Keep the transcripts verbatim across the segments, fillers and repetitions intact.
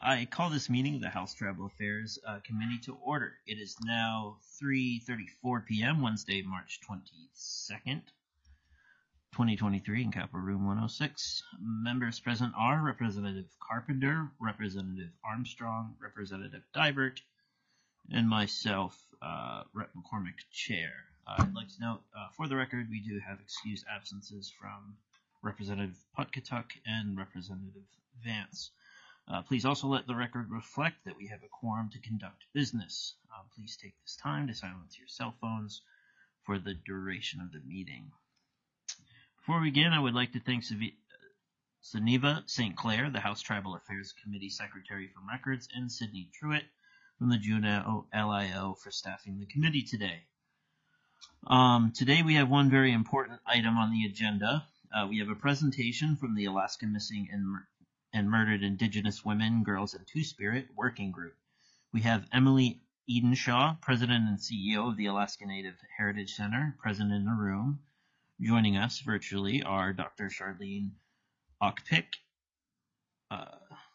I call this meeting of the House Tribal Affairs uh, Committee to order. It is now three thirty-four p.m. Wednesday, March twenty-second, twenty twenty-three in Capitol Room one oh six. Members present are Representative Carpenter, Representative Armstrong, Representative Dybert, and myself, uh, Rep McCormick, Chair. Uh, I'd like to note, uh, for the record, we do have excused absences from Representative Putkatuk and Representative Vance. Uh, please also let the record reflect that we have a quorum to conduct business. Uh, please take this time to silence your cell phones for the duration of the meeting. Before we begin, I would like to thank Suniva Saint Clair, the House Tribal Affairs Committee Secretary from Records, and Sydney Truitt from the Juneau L I O for staffing the committee today. Um, today we have one very important item on the agenda. Uh, we have a presentation from the Alaska Missing and Mur- and Murdered Indigenous Women, Girls, and Two-Spirit Working Group. We have Emily Edenshaw, President and C E O of the Alaska Native Heritage Center, present in the room. Joining us virtually are Doctor Charlene Ockpick, uh,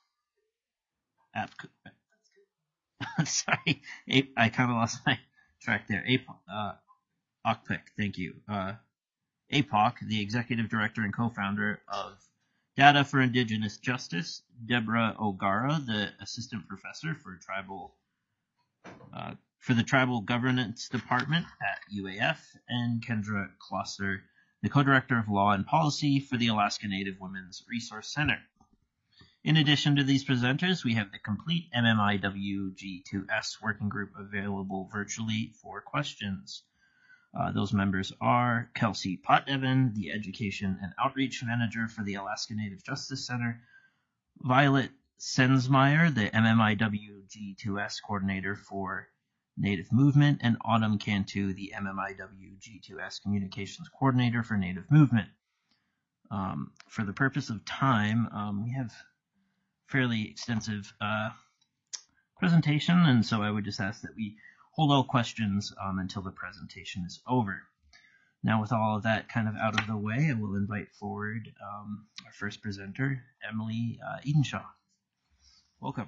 Ap- sorry, A- I kind of lost my track there. A- uh, Ockpick, thank you. Uh, A P O C, the Executive Director and Co-Founder of Data for Indigenous Justice, Deborah O'Gara, the Assistant Professor for Tribal uh, for the Tribal Governance Department at U A F, and Kendra Klosser, the Co-Director of Law and Policy for the Alaska Native Women's Resource Center. In addition to these presenters, we have the complete M M I W G two S working group available virtually for questions. Uh, those members are Kelsey Potteven, the Education and Outreach Manager for the Alaska Native Justice Center, Violet Sensmeyer, the M M I W G two S Coordinator for Native Movement, and Autumn Cantu, the M M I W G two S Communications Coordinator for Native Movement. Um, for the purpose of time, um, we have fairly extensive uh, presentation, and so I would just ask that we hold all questions um, until the presentation is over. Now, with all of that kind of out of the way, I will invite forward um, our first presenter, Emily uh, Edenshaw. Welcome.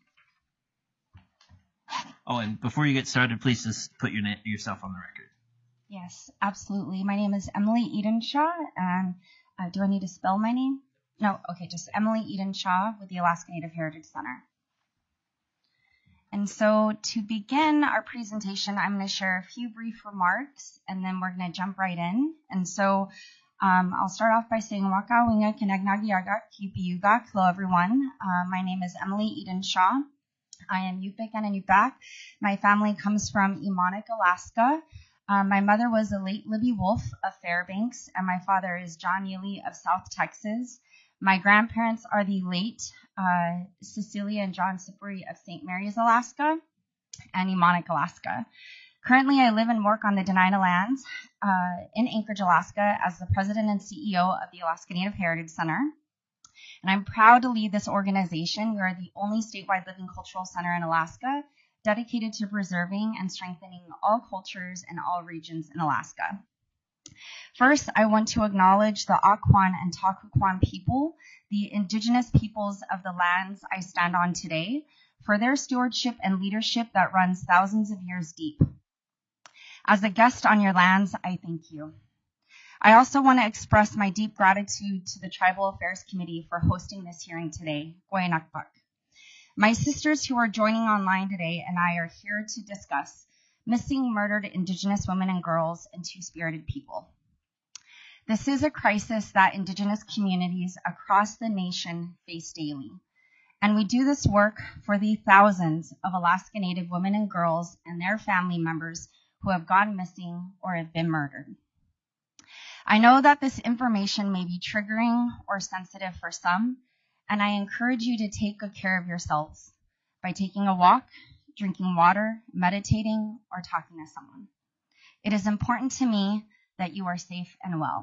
Oh, and before you get started, please just put your na- yourself on the record. Yes, absolutely. My name is Emily Edenshaw, and uh, do I need to spell my name? No, okay, just Emily Edenshaw with the Alaska Native Heritage Center. And so to begin our presentation, I'm going to share a few brief remarks, and then we're going to jump right in. And so um, I'll start off by saying, Waka Winga Kinagnagiaga Kipiugak. Hello, everyone. Uh, my name is Emily Edenshaw. I am Yupik and a Yupik. My family comes from Emonic, Alaska. Um, my mother was the late Libby Wolf of Fairbanks, and my father is John Ely of South Texas. My grandparents are the late uh, Cecilia and John Sipri of Saint Mary's, Alaska, and Emonic, Alaska. Currently, I live and work on the Dena'ina lands uh, in Anchorage, Alaska, as the president and C E O of the Alaska Native Heritage Center. And I'm proud to lead this organization. We are the only statewide living cultural center in Alaska dedicated to preserving and strengthening all cultures and all regions in Alaska. First, I want to acknowledge the Akwán and Takuquan people, the indigenous peoples of the lands I stand on today, for their stewardship and leadership that runs thousands of years deep. As a guest on your lands, I thank you. I also want to express my deep gratitude to the Tribal Affairs Committee for hosting this hearing today. Goyanakpak. My sisters who are joining online today and I are here to discuss missing, murdered Indigenous women and girls and two-spirited people. This is a crisis that Indigenous communities across the nation face daily. And we do this work for the thousands of Alaska Native women and girls and their family members who have gone missing or have been murdered. I know that this information may be triggering or sensitive for some, and I encourage you to take good care of yourselves by taking a walk, drinking water, meditating, or talking to someone. It is important to me that you are safe and well.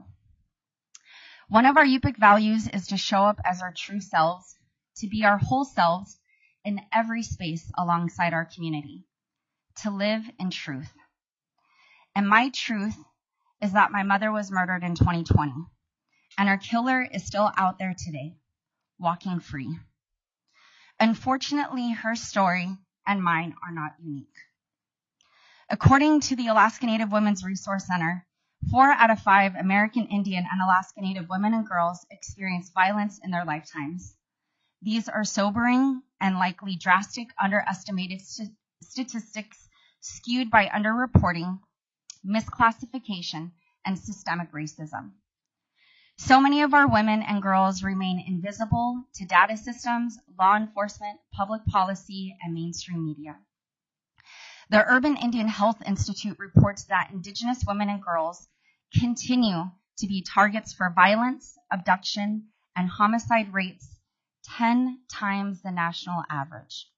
One of our Yupik values is to show up as our true selves, to be our whole selves in every space alongside our community, to live in truth. And my truth is that my mother was murdered in twenty twenty, and her killer is still out there today, walking free. Unfortunately, her story and mine are not unique. According to the Alaska Native Women's Resource Center, four out of five American Indian and Alaska Native women and girls experience violence in their lifetimes. These are sobering and likely drastic underestimated st- statistics skewed by underreporting, misclassification, and systemic racism. So many of our women and girls remain invisible to data systems, law enforcement, public policy, and mainstream media. The Urban Indian Health Institute reports that Indigenous women and girls continue to be targets for violence, abduction, and homicide rates ten times the national average.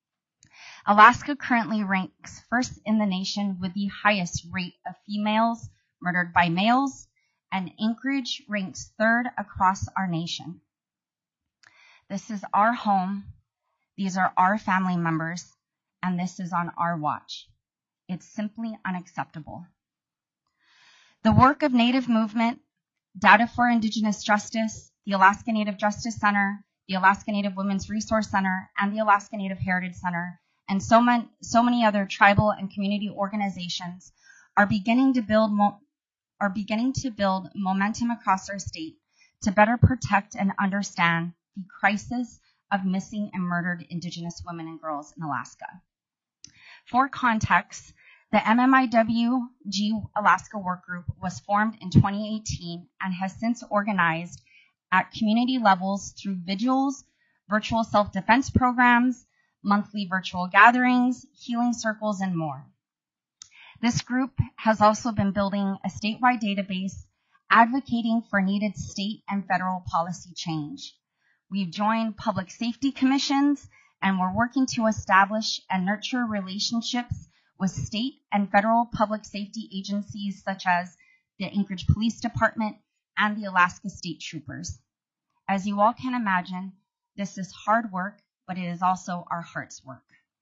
Alaska currently ranks first in the nation with the highest rate of females murdered by males, and Anchorage ranks third across our nation. This is our home, these are our family members, and this is on our watch. It's simply unacceptable. The work of Native Movement, Data for Indigenous Justice, the Alaska Native Justice Center, the Alaska Native Women's Resource Center, and the Alaska Native Heritage Center, and so many, so many other tribal and community organizations are beginning to build mo- are beginning to build momentum across our state to better protect and understand the crisis of missing and murdered Indigenous women and girls in Alaska. For context, the M M I W G Alaska Work Group was formed in twenty eighteen and has since organized at community levels through vigils, virtual self-defense programs, monthly virtual gatherings, healing circles, and more. This group has also been building a statewide database advocating for needed state and federal policy change. We've joined public safety commissions, and we're working to establish and nurture relationships with state and federal public safety agencies such as the Anchorage Police Department and the Alaska State Troopers. As you all can imagine, this is hard work, but it is also our heart's work.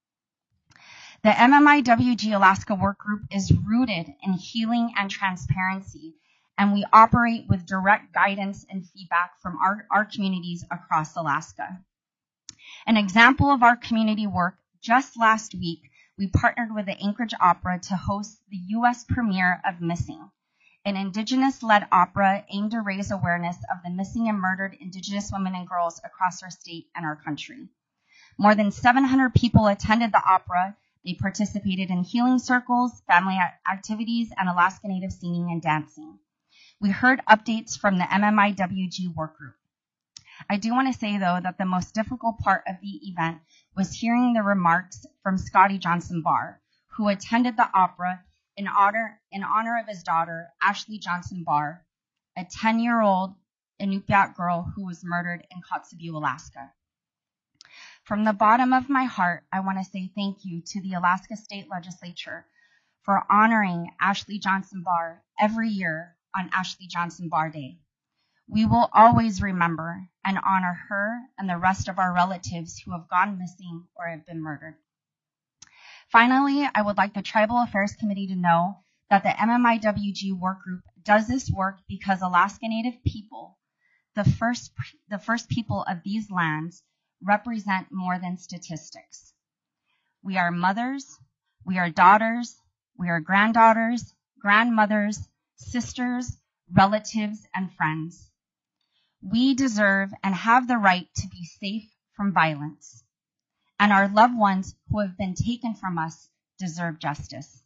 The M M I W G Alaska Work Group is rooted in healing and transparency, and we operate with direct guidance and feedback from our, our communities across Alaska. An example of our community work, just last week, we partnered with the Anchorage Opera to host the U S premiere of Missing, an Indigenous-led opera aimed to raise awareness of the missing and murdered Indigenous women and girls across our state and our country. More than seven hundred people attended the opera. They participated in healing circles, family activities, and Alaska Native singing and dancing. We heard updates from the M M I W G work group. I do want to say, though, that the most difficult part of the event was hearing the remarks from Scotty Johnson Barr, who attended the opera in honor, in honor of his daughter, Ashley Johnson Barr, a ten-year-old Inupiat girl who was murdered in Kotzebue, Alaska. From the bottom of my heart, I want to say thank you to the Alaska State Legislature for honoring Ashley Johnson Barr every year on Ashley Johnson Barr Day. We will always remember and honor her and the rest of our relatives who have gone missing or have been murdered. Finally, I would like the Tribal Affairs Committee to know that the M M I W G work group does this work because Alaska Native people, the first, the first people of these lands, represent more than statistics. We are mothers, we are daughters, we are granddaughters, grandmothers, sisters, relatives, and friends. We deserve and have the right to be safe from violence, and our loved ones who have been taken from us deserve justice.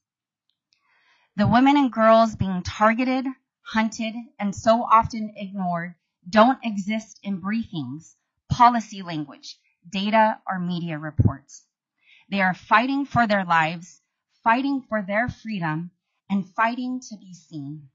The women and girls being targeted, hunted, and so often ignored don't exist in briefings, policy language, data, or media reports. They are fighting for their lives, fighting for their freedom, and fighting to be seen.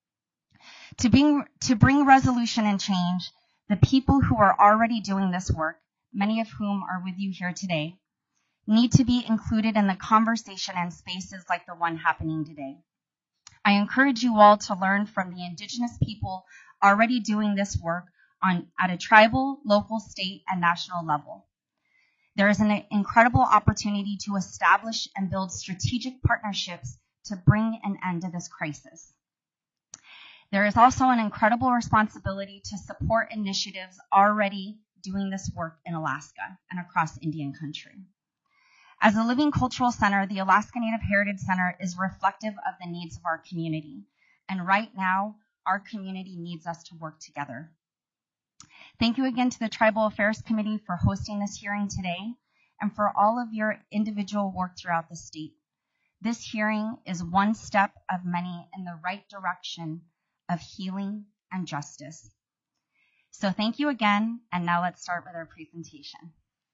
To bring, to bring resolution and change, the people who are already doing this work, many of whom are with you here today, need to be included in the conversation and spaces like the one happening today. I encourage you all to learn from the Indigenous people already doing this work on, at a tribal, local, state, and national level. There is an incredible opportunity to establish and build strategic partnerships to bring an end to this crisis. There is also an incredible responsibility to support initiatives already doing this work in Alaska and across Indian country. As a living cultural center, the Alaska Native Heritage Center is reflective of the needs of our community. And right now, our community needs us to work together. Thank you again to the Tribal Affairs Committee for hosting this hearing today and for all of your individual work throughout the state. This hearing is one step of many in the right direction of healing and justice. So thank you again, and now let's start with our presentation.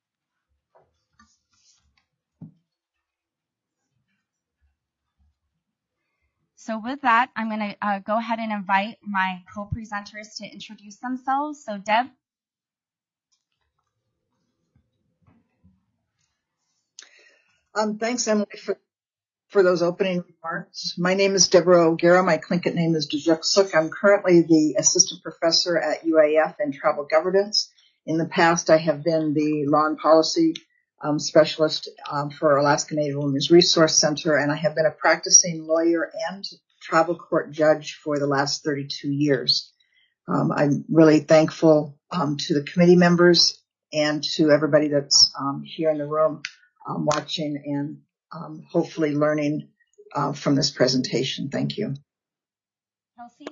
So with that, I'm going to uh, go ahead and invite my co-presenters to introduce themselves. So Deb. Um, thanks, Emily, for, for those opening remarks. My name is Deborah O'Gara. My Tlingit name is Djuksuk. I'm currently the assistant professor at U A F in tribal governance. In the past, I have been the law and policy um, specialist um, for Alaska Native Women's Resource Center, and I have been a practicing lawyer and tribal court judge for the last thirty-two years. Um, I'm really thankful um, to the committee members and to everybody that's um, here in the room um, watching and um, hopefully learning uh, from this presentation. Thank you. Kelsey?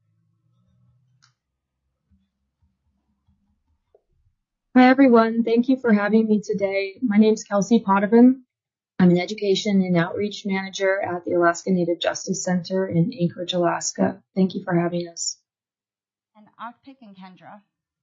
Hi, everyone. Thank you for having me today. My name is Kelsey Potvin. I'm an education and outreach manager at the Alaska Native Justice Center in Anchorage, Alaska. Thank you for having us. And Akpik and Kendra.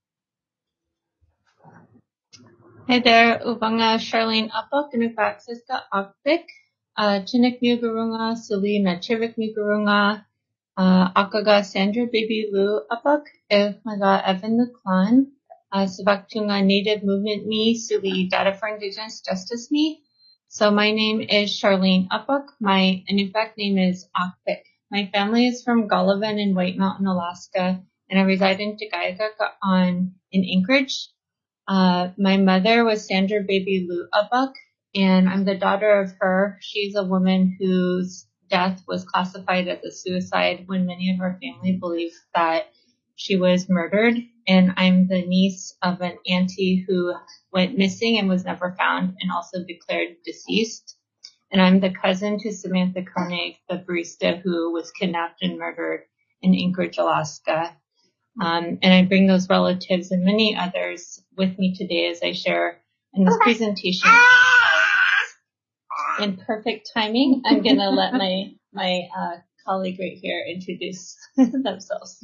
Hey there, Ubanga Charlene Apok, Nukak Siska Akpik, Chinik Mugurunga, Suli Nachivik Mugurunga, Akaga Sandra Baby Lu Apok, Maga Evan Nuklan, Savaktunga Native Movement Me, Suli Data for Indigenous Justice Me. So my name is Charlene Apok. My Inupiaq name is Akpik. My family is from Gullivan in White Mountain, Alaska, and I reside in Tagayakak on in Anchorage. Uh, my mother was Sandra Baby Lu Apok, and I'm the daughter of her. She's a woman whose death was classified as a suicide when many of her family believe that she was murdered. And I'm the niece of an auntie who went missing and was never found and also declared deceased. And I'm the cousin to Samantha Koenig, the barista who was kidnapped and murdered in Anchorage, Alaska. Um, and I bring those relatives and many others with me today as I share in this presentation. In perfect timing, I'm going to let my, my uh, colleague right here introduce themselves.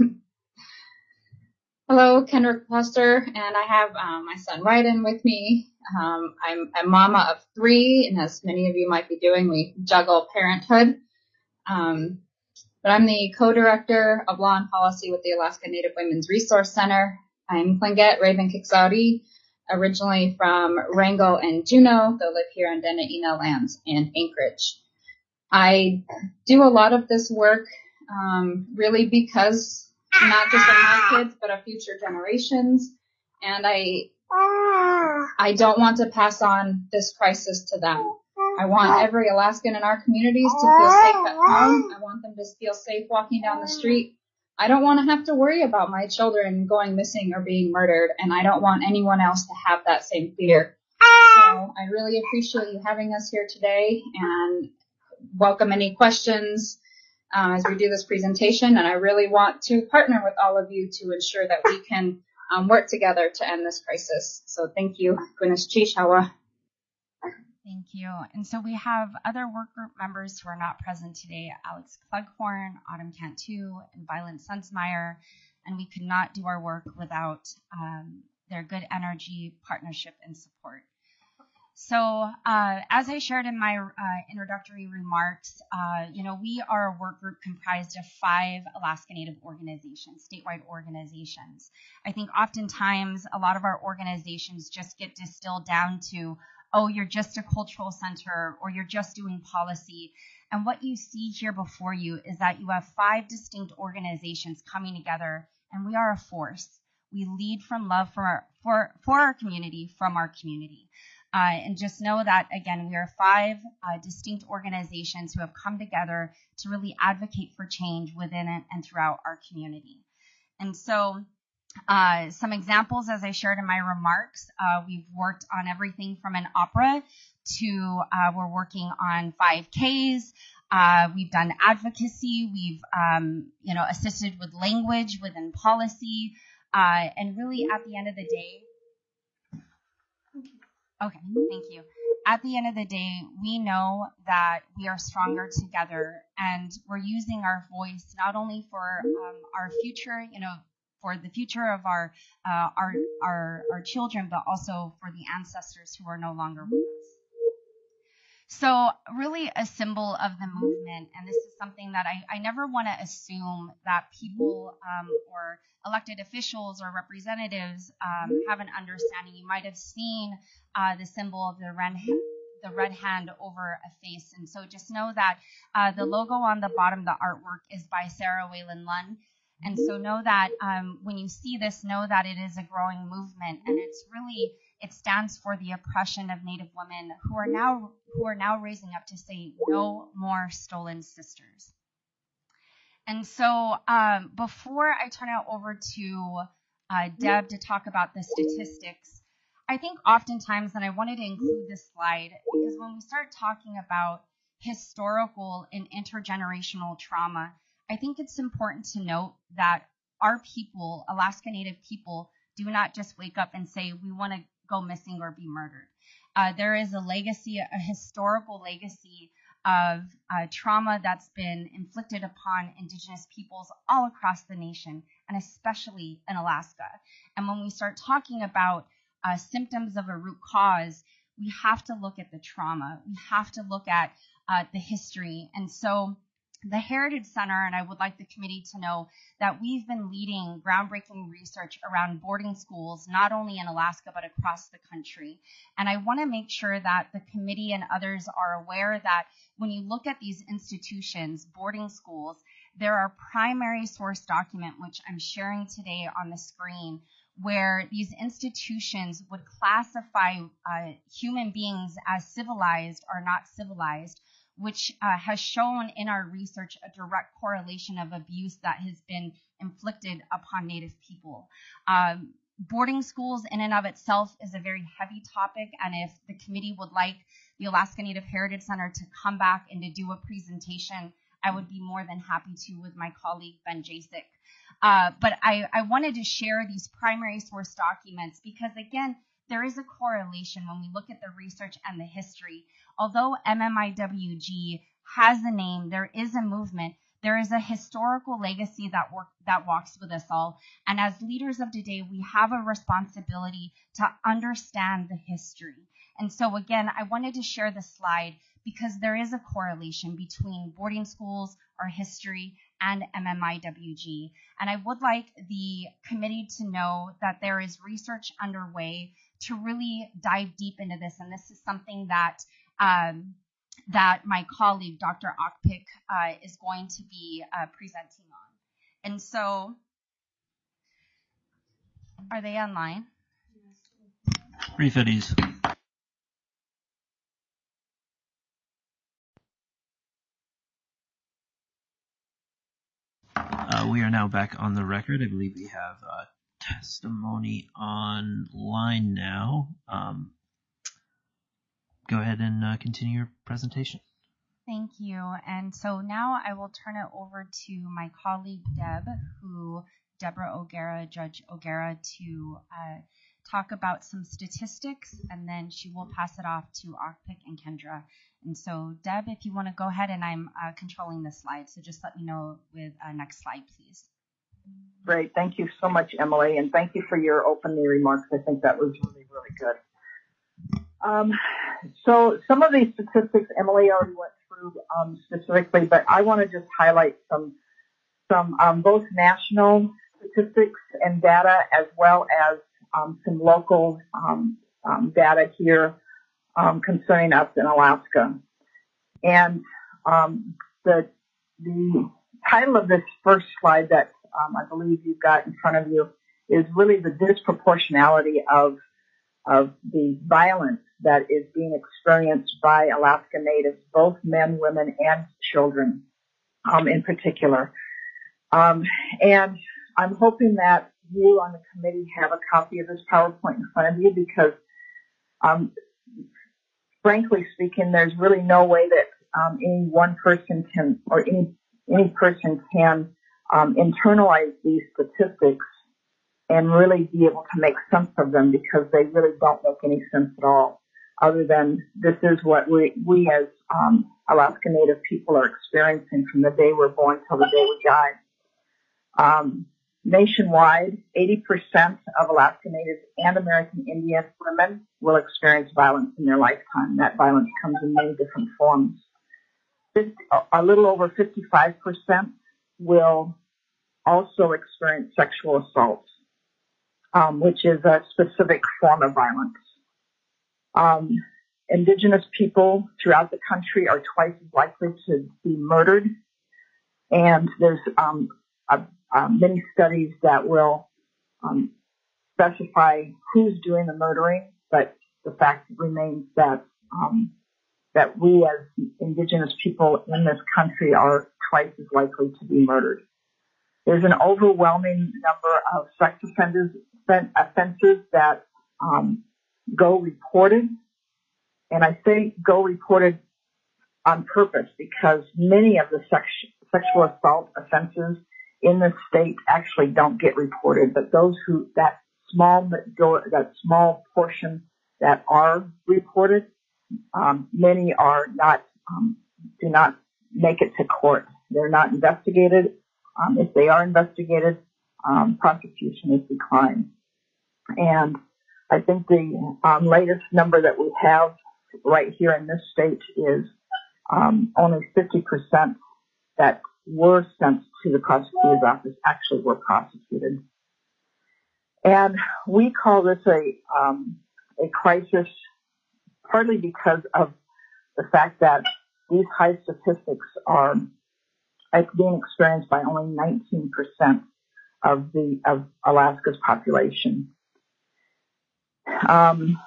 Hello, Kendrick Foster, and I have um, my son Ryden with me. Um, I'm a mama of three, and as many of you might be doing, we juggle parenthood. Um, but I'm the co-director of law and policy with the Alaska Native Women's Resource Center. I'm Tlingit Raven Kiksauti, originally from Wrangell and Juneau, though live here on Dena'ina lands in Anchorage. I do a lot of this work um, really because not just of my kids, but of future generations. And I, I don't want to pass on this crisis to them. I want every Alaskan in our communities to feel safe at home. I want them to feel safe walking down the street. I don't want to have to worry about my children going missing or being murdered, and I don't want anyone else to have that same fear. So I really appreciate you having us here today, and welcome any questions Uh, as we do this presentation, and I really want to partner with all of you to ensure that we can um, work together to end this crisis. So thank you. Gwyneth Chishawa. Thank you. And so we have other work group members who are not present today, Alex Klughorn, Autumn Cantu, and Violet Sunsmeyer, and we could not do our work without um, their good energy, partnership, and support. So uh, as I shared in my uh, introductory remarks, uh, you know, we are a work group comprised of five Alaska Native organizations, statewide organizations. I think oftentimes a lot of our organizations just get distilled down to, oh, you're just a cultural center or you're just doing policy. And what you see here before you is that you have five distinct organizations coming together, and we are a force. We lead from love for our, for, for our community, from our community. Uh, and just know that, again, we are five uh, distinct organizations who have come together to really advocate for change within it and throughout our community. And so Uh, some examples, as I shared in my remarks, uh, we've worked on everything from an opera to uh, we're working on five Ks. Uh, we've done advocacy. We've, um, you know, assisted with language within policy. Uh, and really, at the end of the day, okay, thank you. At the end of the day, we know that we are stronger together, and we're using our voice not only for um, our future, you know, for the future of our, uh, our our our children, but also for the ancestors who are no longer with us. So really a symbol of the movement, and this is something that I, I never want to assume that people um, or elected officials or representatives um, have an understanding. You might have seen uh, the symbol of the red, the red hand over a face, and so just know that uh, the logo on the bottom, the artwork, is by Sarah Whalen Lunn. And so know that um, when you see this, know that it is a growing movement, and it's really, it stands for the oppression of Native women who are now who are now raising up to say no more stolen sisters. And so um, before I turn it over to uh, Deb to talk about the statistics, I think oftentimes, and I wanted to include this slide, because when we start talking about historical and intergenerational trauma, I think it's important to note that our people, Alaska Native people, do not just wake up and say, we want to go missing or be murdered. Uh, there is a legacy, a historical legacy of uh, trauma that's been inflicted upon Indigenous peoples all across the nation, and especially in Alaska. And when we start talking about uh, symptoms of a root cause, we have to look at the trauma. We have to look at uh, the history. And so the Heritage Center, and I would like the committee to know that we've been leading groundbreaking research around boarding schools, not only in Alaska, but across the country. And I want to make sure that the committee and others are aware that when you look at these institutions, boarding schools, there are primary source document, which I'm sharing today on the screen, where these institutions would classify uh, human beings as civilized or not civilized, which uh, has shown in our research a direct correlation of abuse that has been inflicted upon Native people. Um, boarding schools in and of itself is a very heavy topic, and if the committee would like the Alaska Native Heritage Center to come back and to do a presentation, I would be more than happy to with my colleague Ben Jasek. Uh, but I, I wanted to share these primary source documents because, again, there is a correlation when we look at the research and the history. Although M M I W G has a name, there is a movement. There is a historical legacy that work, that walks with us all. And as leaders of today, we have a responsibility to understand the history. And so again, I wanted to share this slide because there is a correlation between boarding schools, our history, and M M I W G. And I would like the committee to know that there is research underway to really dive deep into this. And this is something that um, that my colleague, Doctor Akpik, uh, is going to be uh, presenting on. And so, are they online? Brief at ease. Uh, we are now back on the record. I believe we have uh, testimony online now. Um, go ahead and uh, continue your presentation. Thank you. And so now I will turn it over to my colleague Deb, who Deborah O'Gara, Judge O'Gara, to uh, talk about some statistics, and then she will pass it off to Akpik and Kendra. And so, Deb, if you want to go ahead, and I'm uh, controlling the slide, so just let me know with uh, next slide, please. Great. Thank you so much, Emily, and thank you for your opening remarks. I think that was really, really good. Um, so some of these statistics Emily already went through um, specifically, but I want to just highlight some, some um, both national statistics and data as well as um, some local um, um, data here um, concerning us in Alaska. And um, the, the title of this first slide that um, I believe you've got in front of you is really the disproportionality of of the violence that is being experienced by Alaska Natives, both men, women, and children um, in particular. Um, and I'm hoping that you on the committee have a copy of this PowerPoint in front of you because, um, frankly speaking, there's really no way that um, any one person can or any any person can um, internalize these statistics and really be able to make sense of them because they really don't make any sense at all, other than this is what we, we as um, Alaska Native people are experiencing from the day we're born till the day we die. Um, nationwide, eighty percent of Alaska Native and American Indian women will experience violence in their lifetime. That violence comes in many different forms. fifty, a little over fifty-five percent will also experience sexual assault, um, which is a specific form of violence. Um, indigenous people throughout the country are twice as likely to be murdered, and there's um, a, a many studies that will um, specify who's doing the murdering, but the fact remains that um, that we as indigenous people in this country are twice as likely to be murdered. There's an overwhelming number of sex offenders, offenses that um, go reported, and I say go reported on purpose because many of the sex, sexual assault offenses in the state actually don't get reported, but those who, that small, that small portion that are reported, um, many are not, um, do not make it to court. They're not investigated. Um, if they are investigated, um, prosecution is declined. And I think the um, latest number that we have right here in this state is um, only fifty percent that were sent to the prosecutor's office actually were prosecuted. And we call this a um, a crisis partly because of the fact that these high statistics are being experienced by only nineteen percent of the of Alaska's population. Um,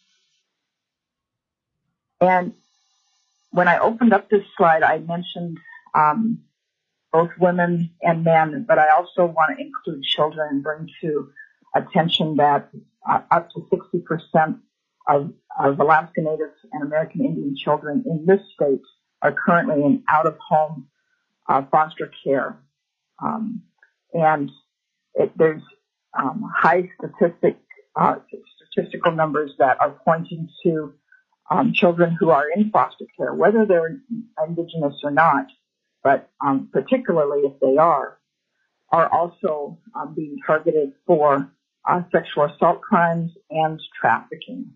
and when I opened up this slide, I mentioned um, both women and men, but I also want to include children and bring to attention that uh, up to sixty percent of, of Alaska Native and American Indian children in this state are currently in out-of-home uh, foster care. Um, and it, there's um, high statistic, uh, statistical numbers that are pointing to um, children who are in foster care, whether they're indigenous or not, but um, particularly if they are, are also um, being targeted for uh, sexual assault crimes and trafficking.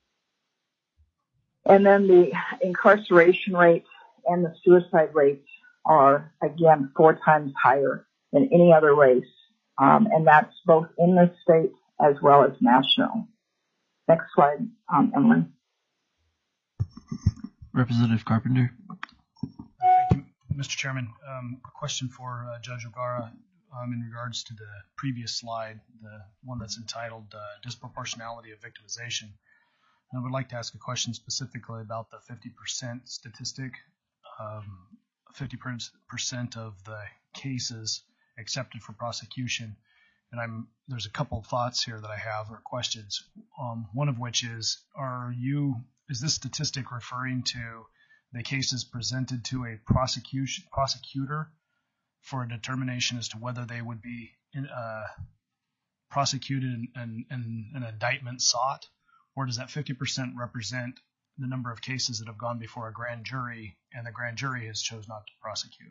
And then the incarceration rates and the suicide rates are, again, four times higher than any other race, um, and that's both in this state as well as national. Next slide, um, Emily. Representative Carpenter. Thank you, Mister Chairman. Um, a question for uh, Judge O'Gara um, in regards to the previous slide, the one that's entitled uh, Disproportionality of Victimization. I would like to ask a question specifically about the fifty percent statistic. Um, fifty percent of the cases accepted for prosecution. And I'm there's a couple of thoughts here that I have or questions. Um, one of which is, are you is this statistic referring to the cases presented to a prosecution prosecutor for a determination as to whether they would be in, uh, prosecuted and, and, and an indictment sought? Or does that fifty percent represent the number of cases that have gone before a grand jury and the grand jury has chose not to prosecute?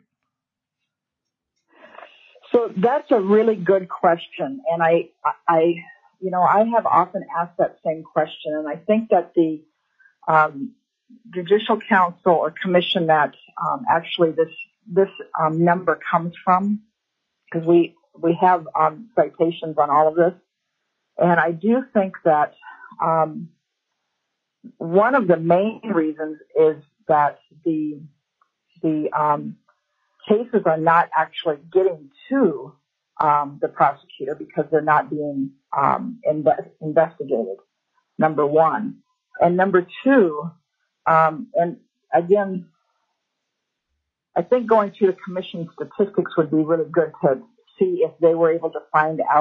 So that's a really good question. And I, I, you know, I have often asked that same question. And I think that the um, Judicial Council or commission that um, actually this, this um, number comes from, because we, we have um, citations on all of this. And I do think that Um, one of the main reasons is that the the um, cases are not actually getting to um, the prosecutor because they're not being um, inve- investigated. Number one, and number two, um, and again, I think going through the commission statistics would be really good to see if they were able to find out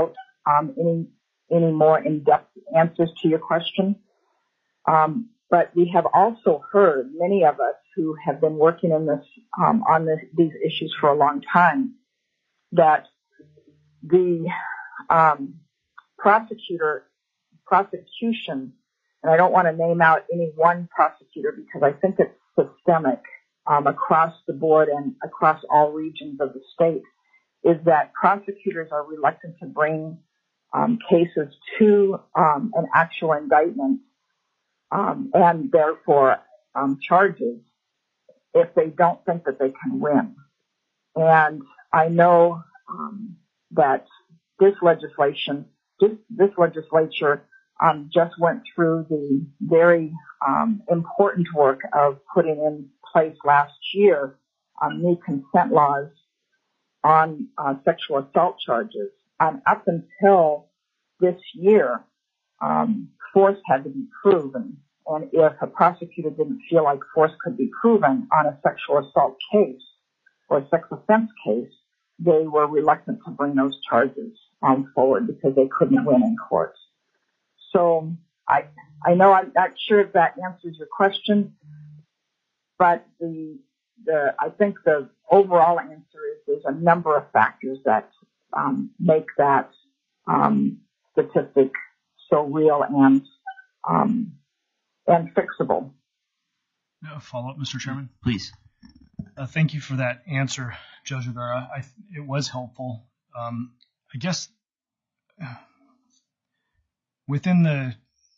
um, any any more in-depth answers to your question. Um, but we have also heard, many of us who have been working in this um, on this, these issues for a long time, that the um, prosecutor prosecution, and I don't want to name out any one prosecutor because I think it's systemic um, across the board and across all regions of the state, is that prosecutors are reluctant to bring um, cases to um, an actual indictment um, and therefore um, charges if they don't think that they can win. And I know um, that this legislation, this, this legislature um, just went through the very um, important work of putting in place last year um, new consent laws on uh, sexual assault charges. And up until this year, um, force had to be proven. And if a prosecutor didn't feel like force could be proven on a sexual assault case or a sex offense case, they were reluctant to bring those charges um, forward because they couldn't win in court. So I I know I'm not sure if that answers your question, but the the I think the overall answer is there's a number of factors that um, make that um, statistic so real and um, and fixable. A follow-up, Mister Chairman? Please. Uh, thank you for that answer, Judge O'Gara. I, it was helpful. Um, I guess uh, within the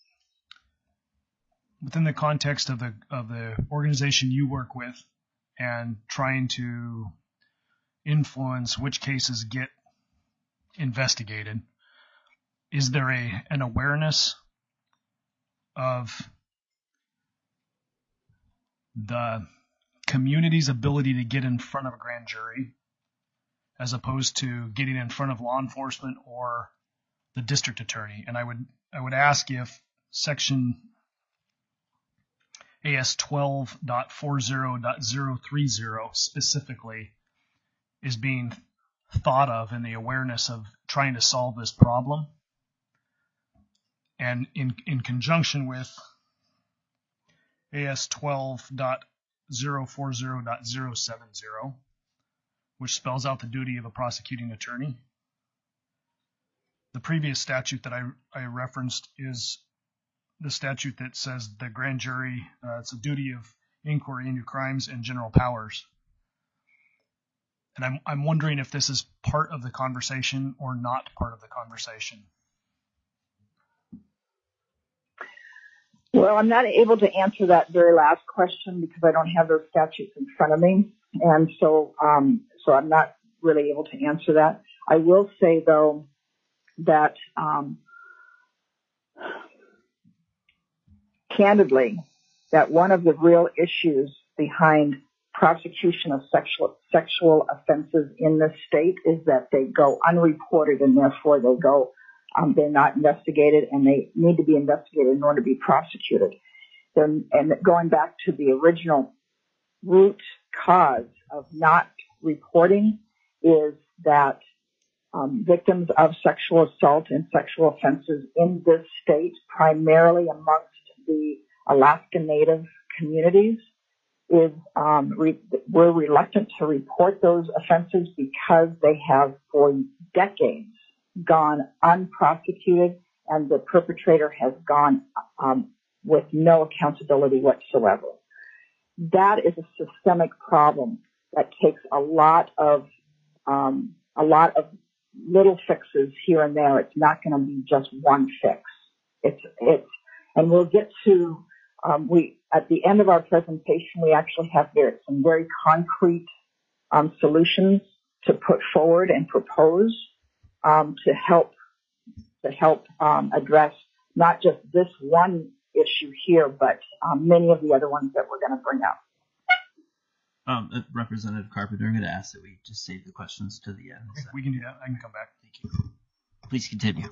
within the context of the of the organization you work with and trying to influence which cases get investigated, is there a an awareness of the community's ability to get in front of a grand jury as opposed to getting in front of law enforcement or the district attorney? And I would I would ask if section A S twelve point forty point zero three zero specifically is being thought of in the awareness of trying to solve this problem, and in, in conjunction with A S twelve point zero forty point zero seven zero, which spells out the duty of a prosecuting attorney. The previous statute that I, I referenced is the statute that says the grand jury, uh, it's a duty of inquiry into crimes and general powers. And I'm, I'm wondering if this is part of the conversation or not part of the conversation. Well, I'm not able to answer that very last question because I don't have those statutes in front of me, and so um, so I'm not really able to answer that. I will say, though, that um, candidly, that one of the real issues behind prosecution of sexual sexual offenses in this state is that they go unreported, and therefore they go Um, they're not investigated, and they need to be investigated in order to be prosecuted. They're, and going back to the original root cause of not reporting is that um, victims of sexual assault and sexual offenses in this state, primarily amongst the Alaska Native communities, is um, re- we're reluctant to report those offenses because they have for decades gone unprosecuted, and the perpetrator has gone um, with no accountability whatsoever. That is a systemic problem that takes a lot of um, a lot of little fixes here and there. It's not going to be just one fix. It's it's, and we'll get to um, we at the end of our presentation. We actually have there some very concrete um, solutions to put forward and propose. Um, to help to help um, address not just this one issue here, but um, many of the other ones that we're going to bring up. Um, uh, Representative Carpenter, I'm going to ask that we just save the questions to the end. Okay, we can do that. I can come back. Thank you. Please continue.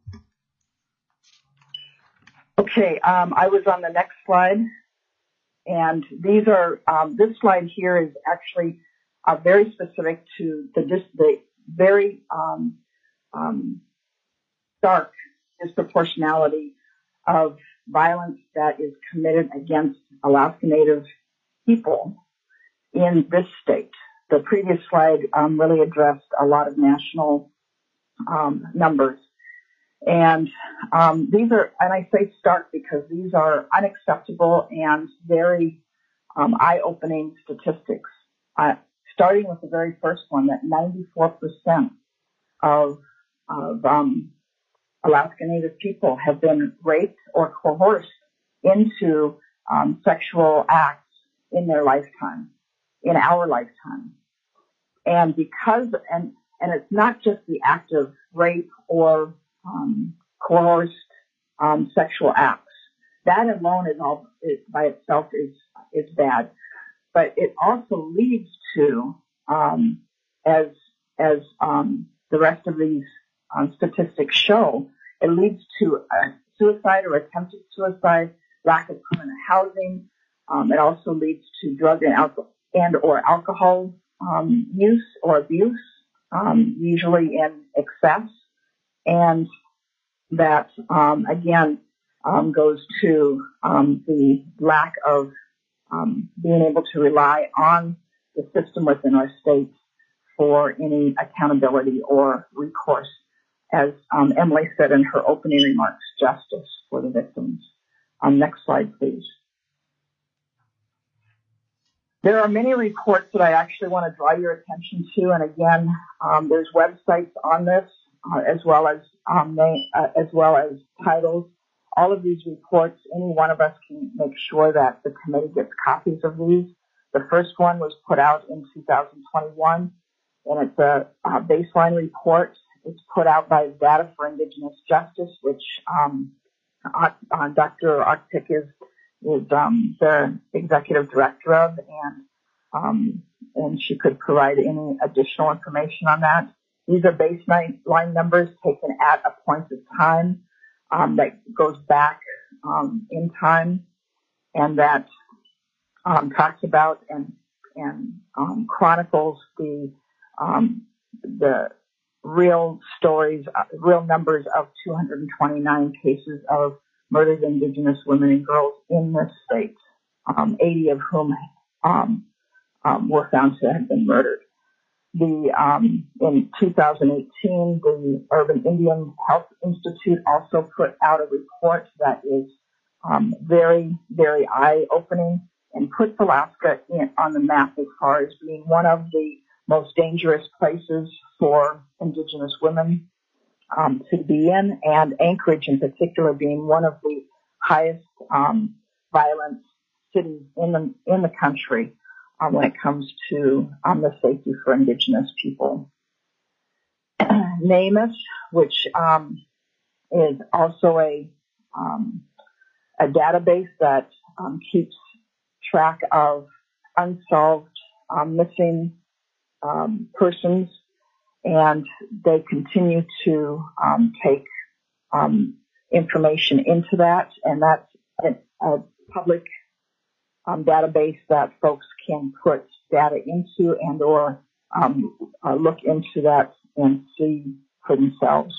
Okay, um, I was on the next slide, and these are um, this slide here is actually uh, very specific to the the very um, Um, stark disproportionality of violence that is committed against Alaska Native people in this state. The previous slide um, really addressed a lot of national um, numbers. And um, these are, and I say stark because these are unacceptable and very um, eye-opening statistics. Uh, starting with the very first one, that ninety-four percent of, of um, Alaska Native people have been raped or coerced into um, sexual acts in their lifetime, in our lifetime. And because, and, and it's not just the act of rape or um, coerced um, sexual acts. That alone is all, is, by itself is, is bad. But it also leads to, um, as, as um, the rest of these um, statistics show, it leads to uh, suicide or attempted suicide, lack of permanent housing. Um, it also leads to drug and alcohol and or alcohol um, use or abuse, um, usually in excess, and that um, again um, goes to um, the lack of um, being able to rely on the system within our state for any accountability or recourse. As um, Emily said in her opening remarks, justice for the victims. Um, next slide, please. There are many reports that I actually want to draw your attention to, and again, um, there's websites on this, uh, as well as um, name, uh, as well as titles. All of these reports, any one of us can make sure that the committee gets copies of these. The first one was put out in two thousand twenty-one, and it's a, a baseline report. It's put out by Data for Indigenous Justice, which um, uh, uh, Doctor Ockpick is is um, the executive director of, and um, and she could provide any additional information on that. These are baseline line numbers taken at a point of time um, that goes back um, in time, and that um, talks about and and um, chronicles the um, the real stories, uh, real numbers of two hundred twenty-nine cases of murdered Indigenous women and girls in this state, um, eighty of whom um, um, were found to have been murdered. The um, in two thousand eighteen, the Urban Indian Health Institute also put out a report that is um, very, very eye-opening and puts Alaska in, on the map as far as being one of the most dangerous places for Indigenous women um, to be in, and Anchorage in particular being one of the highest um, violence cities in the in the country um, when it comes to um, the safety for Indigenous people. NamUs, which um, is also a um, a database that um, keeps track of unsolved um, missing Um, persons, and they continue to um, take um, information into that, and that's a, a public um, database that folks can put data into and or um, uh, look into that and see for themselves.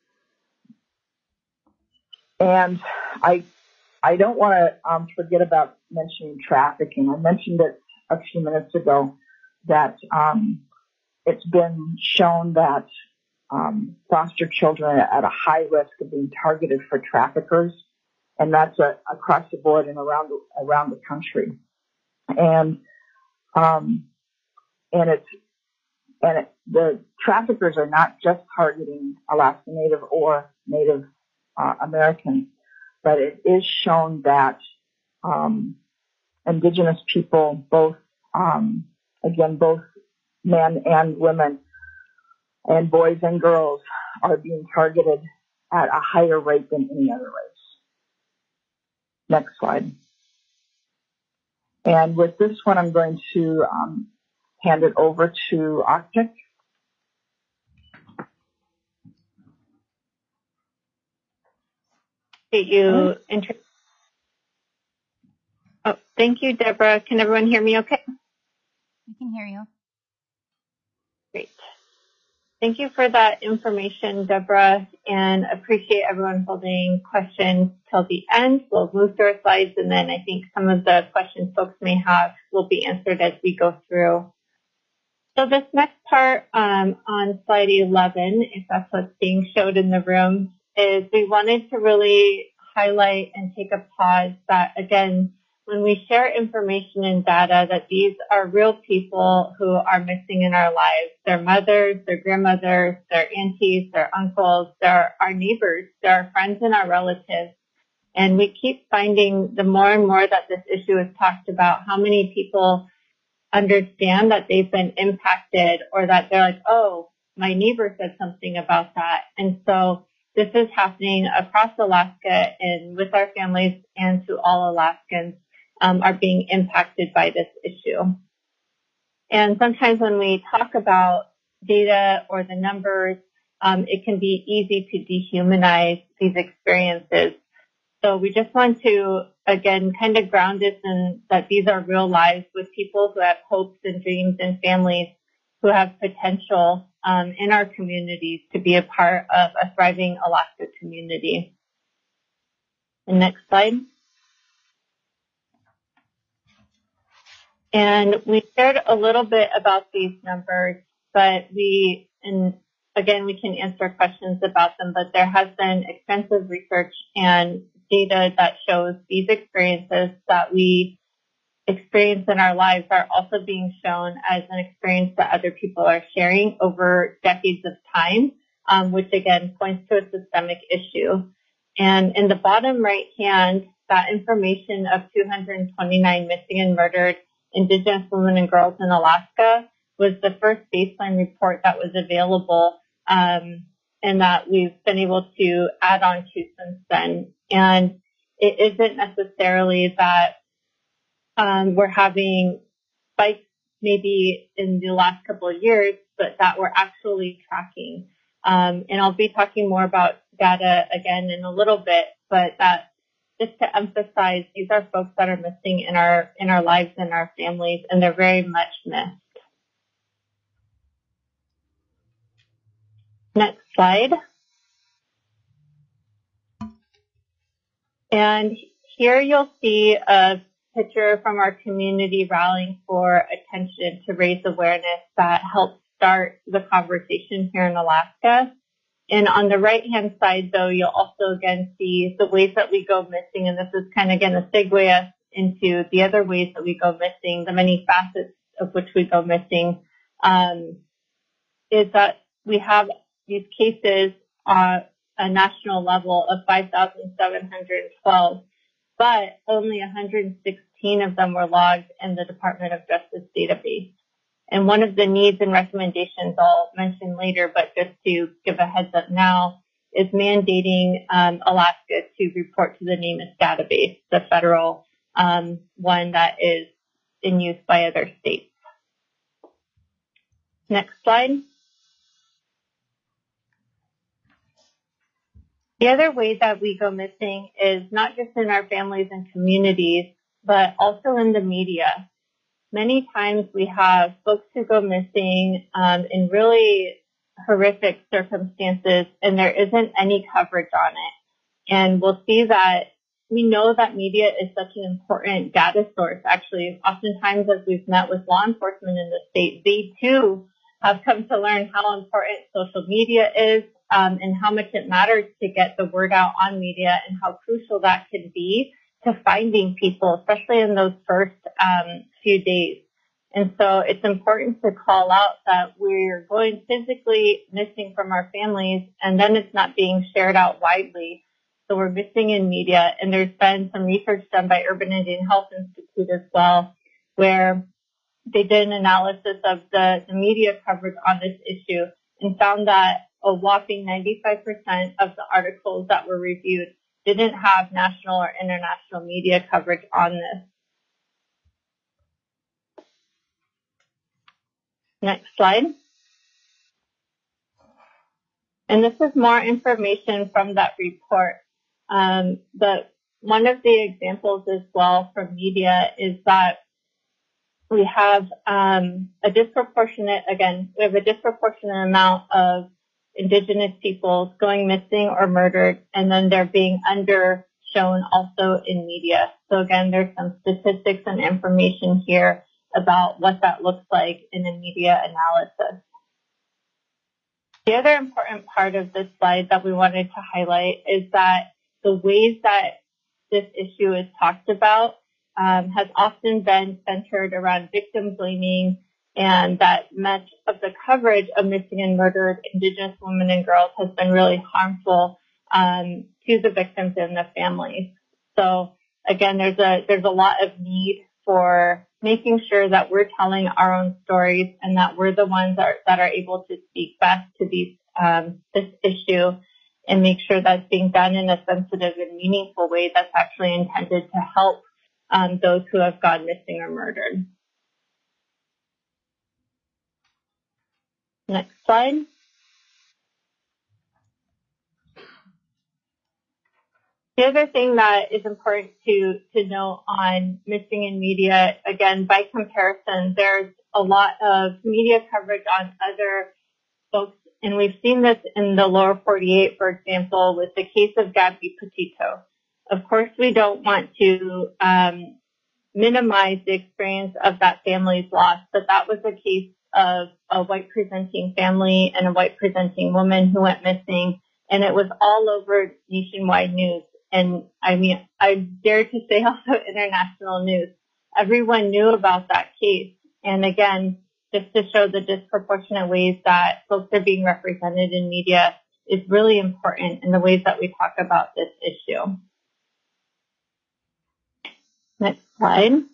And I I don't want to um, forget about mentioning trafficking. I mentioned it a few minutes ago that um, it's been shown that um, foster children are at a high risk of being targeted for traffickers, and that's a, across the board and around around the country. And um, and it's and it, the traffickers are not just targeting Alaska Native or Native uh, Americans, but it is shown that um, Indigenous people, both um, again both men and women, and boys and girls, are being targeted at a higher rate than any other race. Next slide. And with this one, I'm going to um, hand it over to Ockpick. Did you inter- oh, thank you, Deborah. Can everyone hear me okay? We can hear you. Great. Thank you for that information, Deborah, and appreciate everyone holding questions till the end. We'll move through our slides, and then I think some of the questions folks may have will be answered as we go through. So this next part um, on slide eleven, if that's what's being showed in the room, is we wanted to really highlight and take a pause that, again, when we share information and data, that these are real people who are missing in our lives. Their mothers, their grandmothers, their aunties, their uncles, they're our neighbors, they're our friends and our relatives. And we keep finding the more and more that this issue is talked about, how many people understand that they've been impacted, or that they're like, oh, my neighbor said something about that. And so this is happening across Alaska and with our families and to all Alaskans. Um, are being impacted by this issue. And sometimes when we talk about data or the numbers, um, it can be easy to dehumanize these experiences. So we just want to, again, kind of ground us in that these are real lives with people who have hopes and dreams and families who have potential um, in our communities to be a part of a thriving Alaska community. The next slide. And we shared a little bit about these numbers, but we, and again, we can answer questions about them, but there has been extensive research and data that shows these experiences that we experience in our lives are also being shown as an experience that other people are sharing over decades of time, um, which again points to a systemic issue. And in the bottom right hand, that information of two hundred twenty-nine missing and murdered Indigenous women and girls in Alaska was the first baseline report that was available, um, and that we've been able to add on to since then. And it isn't necessarily that um, we're having spikes maybe in the last couple of years, but that we're actually tracking. Um, and I'll be talking more about data again in a little bit, but that just to emphasize, these are folks that are missing in our in our lives and our families, and they're very much missed. Next slide. And here you'll see a picture from our community rallying for attention to raise awareness that helped start the conversation here in Alaska. And on the right-hand side, though, you'll also, again, see the ways that we go missing. And this is kind of, again, a segue us into the other ways that we go missing, the many facets of which we go missing, um, is that we have these cases on a national level of five thousand seven hundred twelve, but only one hundred sixteen of them were logged in the Department of Justice database. And one of the needs and recommendations I'll mention later, but just to give a heads up now, is mandating um, Alaska to report to the NamUs database, the federal um, one that is in use by other states. Next slide. The other way that we go missing is not just in our families and communities, but also in the media. Many times we have folks who go missing um, in really horrific circumstances, and there isn't any coverage on it. And we'll see that we know that media is such an important data source. Actually, oftentimes as we've met with law enforcement in the state, they too have come to learn how important social media is um, and how much it matters to get the word out on media and how crucial that can be to finding people, especially in those first um, few days. And so it's important to call out that we're going physically missing from our families, and then it's not being shared out widely. So we're missing in media, and there's been some research done by Urban Indian Health Institute as well, where they did an analysis of the, the media coverage on this issue and found that a whopping ninety-five percent of the articles that were reviewed didn't have national or international media coverage on this. Next slide. And this is more information from that report. Um, but one of the examples as well from media is that we have um, a disproportionate, again, we have a disproportionate amount of Indigenous peoples going missing or murdered, and then they're being undershown also in media. So again, there's some statistics and information here about what that looks like in a media analysis. The other important part of this slide that we wanted to highlight is that the ways that this issue is talked about um, has often been centered around victim blaming, and that much of the coverage of missing and murdered Indigenous women and girls has been really harmful um, to the victims and the families. So again, there's a there's a lot of need for making sure that we're telling our own stories and that we're the ones that are, that are able to speak best to these um, this issue and make sure that's being done in a sensitive and meaningful way that's actually intended to help um, those who have gone missing or murdered. Next slide. The other thing that is important to, to know on missing in media, again, by comparison, there's a lot of media coverage on other folks, and we've seen this in the lower forty-eight, for example, with the case of Gabby Petito. Of course, we don't want to um, minimize the experience of that family's loss, but that was a case of a white presenting family and a white presenting woman who went missing, and it was all over nationwide news. And I mean, I dare to say also international news. Everyone knew about that case. And again, just to show the disproportionate ways that folks are being represented in media is really important in the ways that we talk about this issue. Next slide.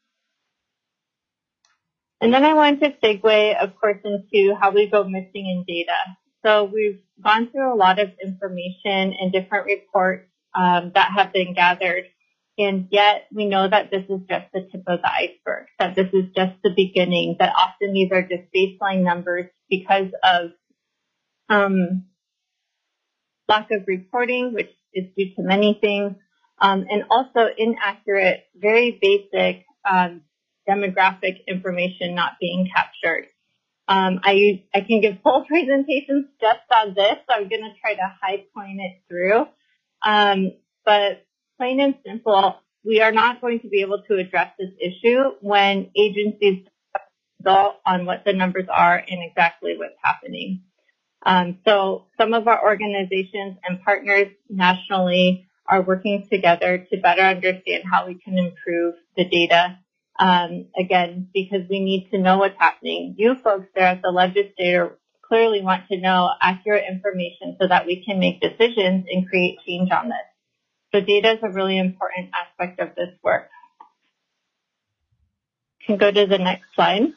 And then I wanted to segue, of course, into how we go missing in data. So we've gone through a lot of information and different reports um, that have been gathered, and yet we know that this is just the tip of the iceberg, that this is just the beginning, that often these are just baseline numbers because of um, lack of reporting, which is due to many things, um, and also inaccurate, very basic um, demographic information not being captured. Um, I, I can give full presentations just on this, so I'm going to try to high point it through. Um, but plain and simple, we are not going to be able to address this issue when agencies go on what the numbers are and exactly what's happening. Um, so some of our organizations and partners nationally are working together to better understand how we can improve the data. Um, again, because we need to know what's happening. You folks there at the legislature clearly want to know accurate information so that we can make decisions and create change on this. So data is a really important aspect of this work. You can go to the next slide.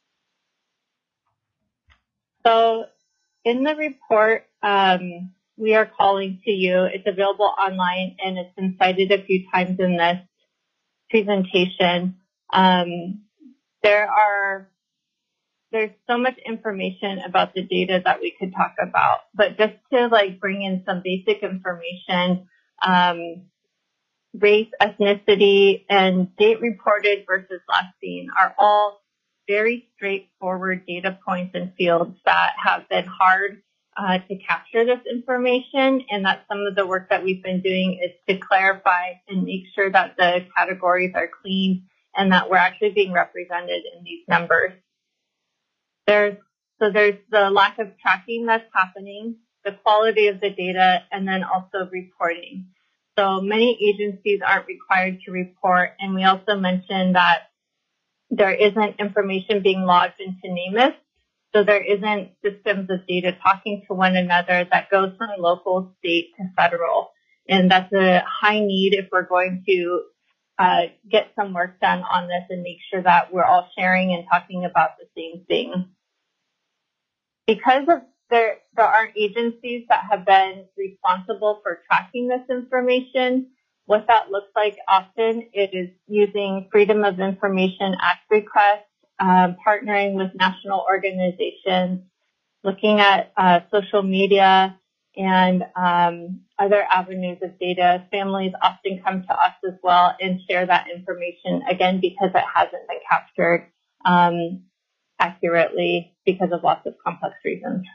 So in the report, um, we are calling to you. It's available online and it's been cited a few times in this presentation. Um, there are, there's so much information about the data that we could talk about, but just to like bring in some basic information, um, race, ethnicity, and date reported versus last seen are all very straightforward data points and fields that have been hard uh, to capture this information, and that some of the work that we've been doing is to clarify and make sure that the categories are clean and that we're actually being represented in these numbers. There's, so there's the lack of tracking that's happening, the quality of the data, and then also reporting. So many agencies aren't required to report, and we also mentioned that there isn't information being logged into NamUs, so there isn't systems of data talking to one another that goes from local, state, to federal. And that's a high need if we're going to uh, get some work done on this and make sure that we're all sharing and talking about the same thing. Because of there, there aren't agencies that have been responsible for tracking this information, what that looks like often is using Freedom of Information Act requests, um, partnering with national organizations, looking at uh, social media and um, other avenues of data. Families often come to us as well and share that information, again, because it hasn't been captured um, accurately because of lots of complex reasons.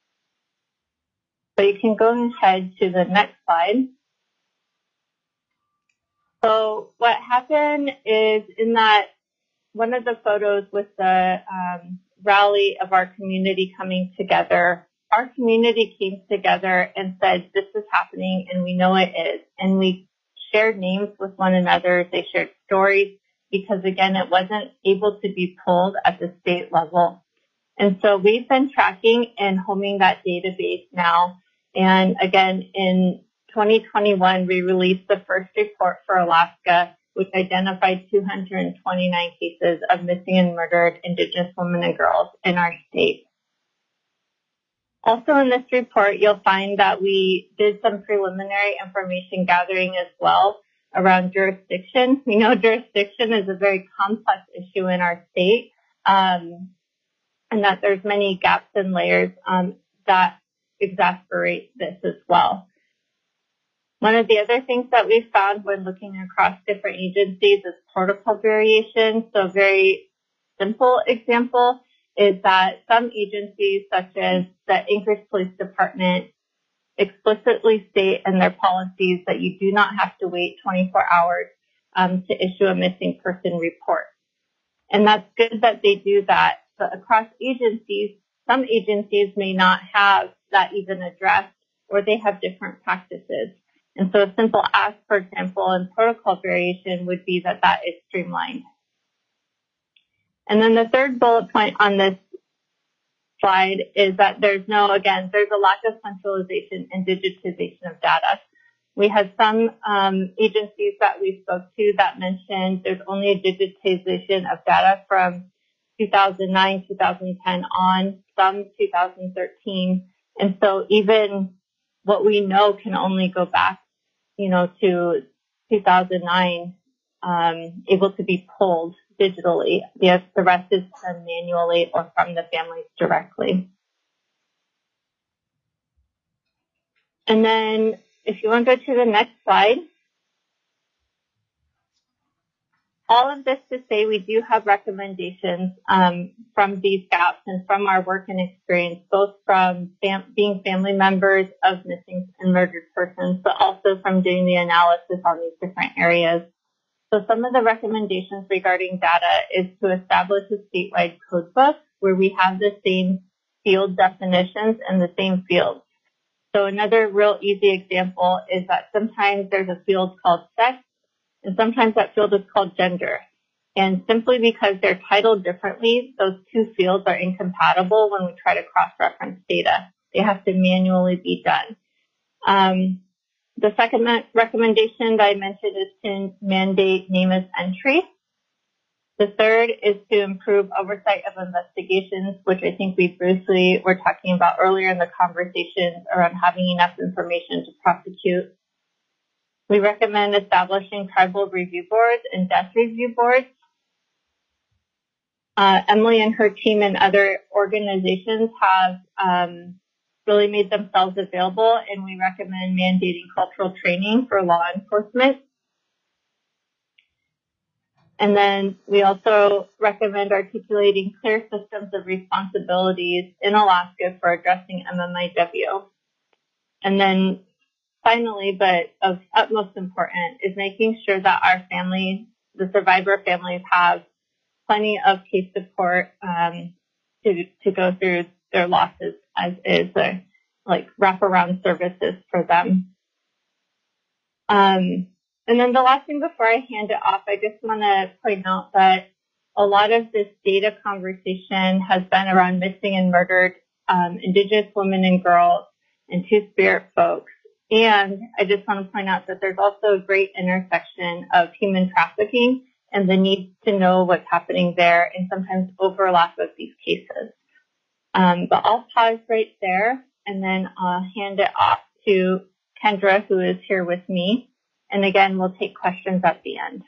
So you can go ahead to the next slide. So what happened is in that one of the photos with the um, rally of our community coming together, our community came together and said, this is happening and we know it is. And we shared names with one another. They shared stories because, again, it wasn't able to be pulled at the state level. And so we've been tracking and homing that database now. And again, in twenty twenty-one, we released the first report for Alaska, which identified two hundred twenty-nine cases of missing and murdered Indigenous women and girls in our state. Also in this report, you'll find that we did some preliminary information gathering as well around jurisdiction. We know jurisdiction is a very complex issue in our state, um, and that there's many gaps and layers um, that exacerbate this as well. One of the other things that we found when looking across different agencies is protocol variation. So a very simple example is that some agencies, such as the Anchorage Police Department, explicitly state in their policies that you do not have to wait twenty-four hours um, to issue a missing person report. And that's good that they do that. But across agencies, some agencies may not have that even addressed, or they have different practices. And so a simple ask, for example, in protocol variation would be that that is streamlined. And then the third bullet point on this slide is that there's no, again, there's a lack of centralization and digitization of data. We had some um, agencies that we spoke to that mentioned there's only a digitization of data from two thousand nine, two thousand ten on, some two thousand thirteen. And so even what we know can only go back, you know, to two thousand nine, um, able to be pulled digitally. Yes, the rest is done manually or from the families directly. And then if you want to go to the next slide, all of this to say we do have recommendations um, from these gaps and from our work and experience, both from fam- being family members of missing and murdered persons, but also from doing the analysis on these different areas. So some of the recommendations regarding data is to establish a statewide code book where we have the same field definitions and the same fields. So another real easy example is that sometimes there's a field called sex, and sometimes that field is called gender. And simply because they're titled differently, those two fields are incompatible when we try to cross-reference data. They have to manually be done. Um, the second recommendation that I mentioned is to mandate name as entry. The third is to improve oversight of investigations, which I think we briefly were talking about earlier in the conversations around having enough information to prosecute. We recommend establishing tribal review boards and death review boards. Uh, Emily and her team and other organizations have um, really made themselves available, and we recommend mandating cultural training for law enforcement. And then we also recommend articulating clear systems of responsibilities in Alaska for addressing M M I W. And then finally, but of utmost importance, is making sure that our family, the survivor families, have plenty of case support um, to to go through their losses, as is a, like wraparound services for them. Um, and then the last thing before I hand it off, I just want to point out that a lot of this data conversation has been around missing and murdered um, Indigenous women and girls and Two-Spirit folks. And I just want to point out that there's also a great intersection of human trafficking and the need to know what's happening there and sometimes overlap of these cases. Um, but I'll pause right there and then I'll hand it off to Kendra, who is here with me. And again, we'll take questions at the end.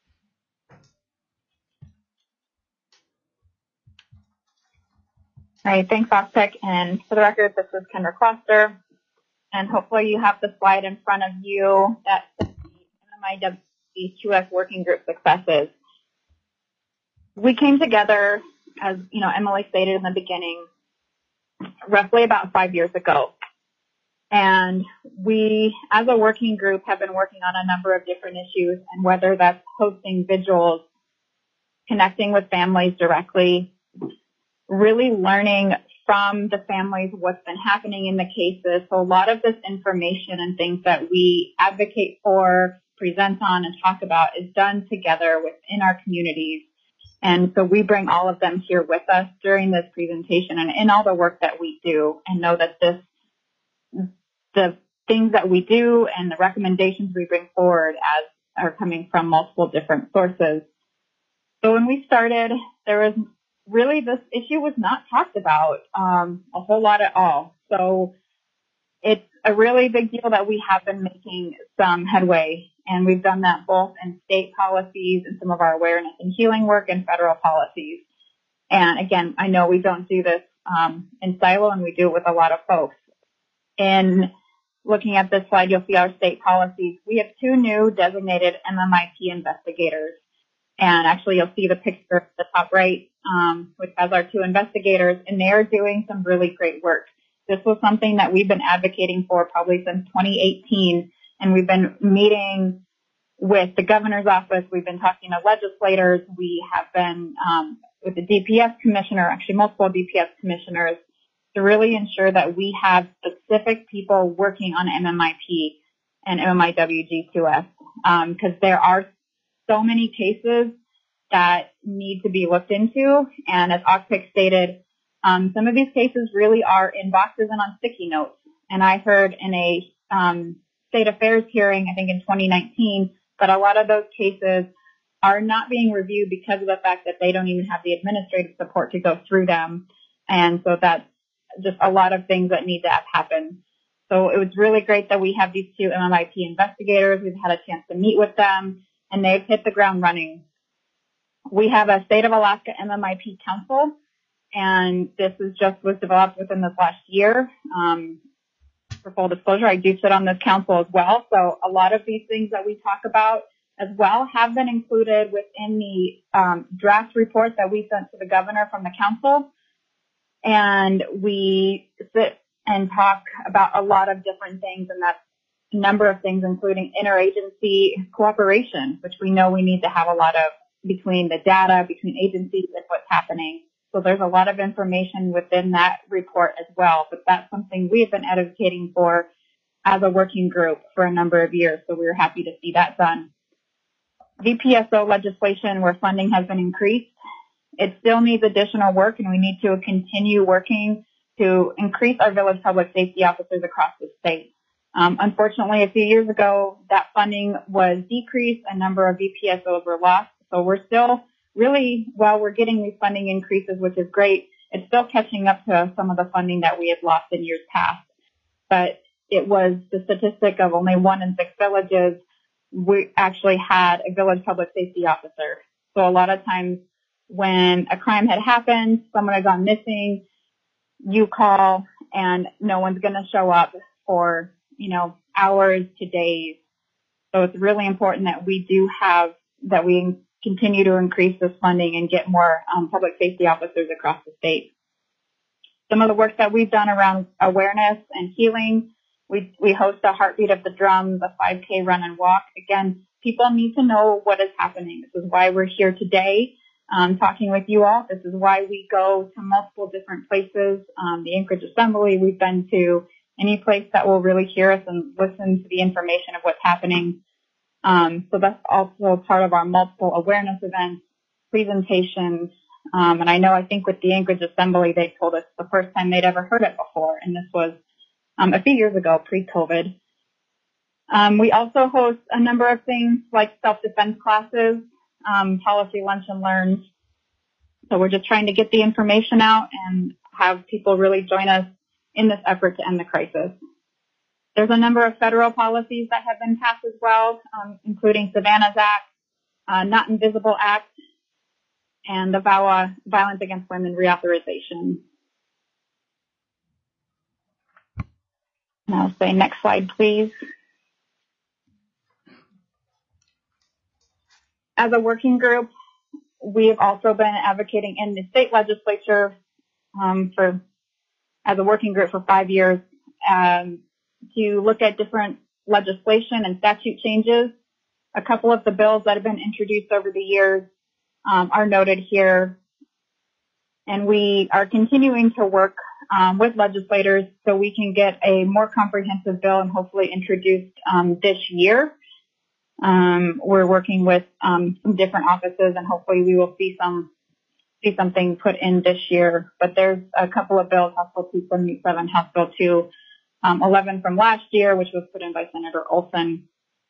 All right, thanks, Optic. And for the record, this is Kendra Kloster. And hopefully you have the slide in front of you that says the M M I W Q S working group successes. we came together, as you know, Emily stated in the beginning, roughly about five years ago. And we, as a working group, have been working on a number of different issues, and whether that's hosting vigils, connecting with families directly, really learning from the families what's been happening in the cases. So a lot of this information and things that we advocate for, present on, and talk about is done together within our communities. And so we bring all of them here with us during this presentation and in all the work that we do, and know that this, the things that we do and the recommendations we bring forward as are coming from multiple different sources. So when we started, there was really, this issue was not talked about um, a whole lot at all. So it's a really big deal that we have been making some headway, and we've done that both in state policies and some of our awareness and healing work and federal policies. And again, I know we don't do this um, in silo, and we do it with a lot of folks. In looking at this slide, you'll see our state policies. We have two new designated M M I P investigators. And actually, you'll see the picture at the top right, um, which has our two investigators, and they are doing some really great work. This was something that we've been advocating for probably since twenty eighteen, and we've been meeting with the governor's office. We've been talking to legislators. We have been um, with the D P S commissioner, actually multiple D P S commissioners, to really ensure that we have specific people working on M M I P and M M I W G two S, because um, there are so many cases that need to be looked into. And as O C P I C stated, um, some of these cases really are in boxes and on sticky notes. And I heard in a um, state affairs hearing, I think in twenty nineteen, that a lot of those cases are not being reviewed because of the fact that they don't even have the administrative support to go through them. And so that's just a lot of things that need to have happen. So it was really great that we have these two M M I P investigators. We've had a chance to meet with them, and they've hit the ground running. We have a State of Alaska M M I P Council, and this is just was developed within this last year. Um, for full disclosure, I do sit on this council as well, so a lot of these things that we talk about as well have been included within the um, draft report that we sent to the governor from the council. And we sit and talk about a lot of different things, and that's a number of things, including interagency cooperation, which we know we need to have a lot of between the data, between agencies and what's happening. So there's a lot of information within that report as well, but that's something we've been advocating for as a working group for a number of years, so we were happy to see that done. V P S O legislation, where funding has been increased. It still needs additional work, and we need to continue working to increase our village public safety officers across the state. Um, unfortunately, a few years ago, that funding was decreased. A number of V P S Os were lost. So we're still really, while we're getting these funding increases, which is great, it's still catching up to some of the funding that we had lost in years past. But it was the statistic of only one in six villages we actually had a village public safety officer. So a lot of times when a crime had happened, someone had gone missing, you call and no one's going to show up for, you know, hours to days. So it's really important that we do have, that we continue to increase this funding and get more um, public safety officers across the state. Some of the work that we've done around awareness and healing, we, we host a Heartbeat of the Drums, a five K run and walk. Again, people need to know what is happening. This is why we're here today. Um, talking with you all. This is why we go to multiple different places. Um, the Anchorage Assembly, we've been to any place that will really hear us and listen to the information of what's happening. Um, so that's also part of our multiple awareness events, presentations. Um, and I know, I think with the Anchorage Assembly, they told us the first time they'd ever heard it before, and this was um, a few years ago, pre-COVID. Um, we also host a number of things like self-defense classes, um, policy lunch and learns. So we're just trying to get the information out and have people really join us in this effort to end the crisis. There's a number of federal policies that have been passed as well, um, including Savannah's Act, uh, Not Invisible Act, and the V A W A Violence Against Women Reauthorization. And I'll say next slide, please. As a working group, we have also been advocating in the state legislature um, for as a working group for five years um, to look at different legislation and statute changes. A couple of the bills that have been introduced over the years um, are noted here, and we are continuing to work um, with legislators so we can get a more comprehensive bill and hopefully introduced um, this year. Um, we're working with um, some different offices, and hopefully we will see some see something put in this year. But there's a couple of bills: House Bill two seventy-seven, House Bill two eleven from last year, which was put in by Senator Olson.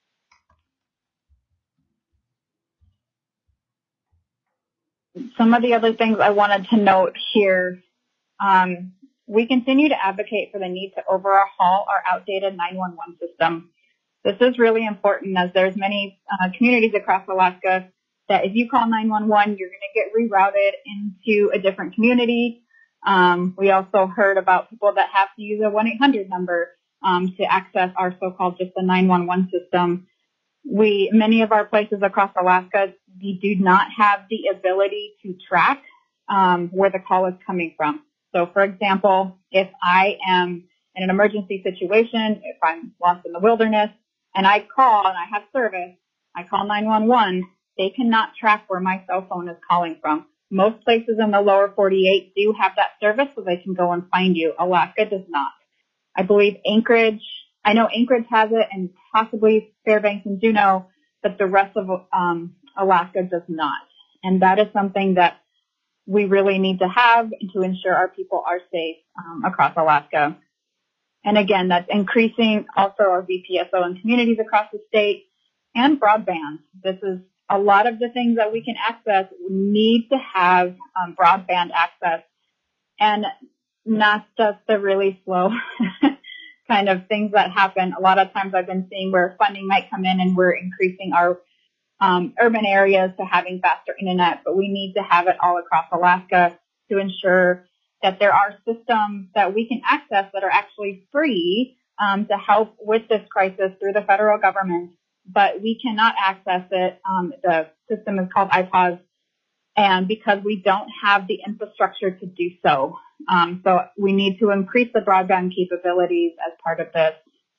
Some of the other things I wanted to note here, um, we continue to advocate for the need to overhaul our outdated nine one one system. This is really important, as there's many uh, communities across Alaska that if you call nine one one, you're going to get rerouted into a different community. Um, we also heard about people that have to use a one eight hundred number um, to access our so-called just the nine one one system. We, many of our places across Alaska, we do not have the ability to track um, where the call is coming from. So, for example, if I am in an emergency situation, if I'm lost in the wilderness, and I call and I have service, I call nine one one, they cannot track where my cell phone is calling from. Most places in the lower forty-eight do have that service, so they can go and find you. Alaska does not. I believe Anchorage, I know Anchorage has it, and possibly Fairbanks and Juneau, but the rest of um, Alaska does not. And that is something that we really need to have to ensure our people are safe um, across Alaska. And again, that's increasing also our V P S O in communities across the state, and broadband. This is a lot of the things that we can access. We need to have um, broadband access, and not just the really slow kind of things that happen. A lot of times I've been seeing where funding might come in and we're increasing our um, urban areas to having faster internet, but we need to have it all across Alaska to ensure that there are systems that we can access that are actually free um, to help with this crisis through the federal government, but we cannot access it. Um, the system is called I P A W S, and because we don't have the infrastructure to do so. Um, so we need to increase the broadband capabilities as part of this.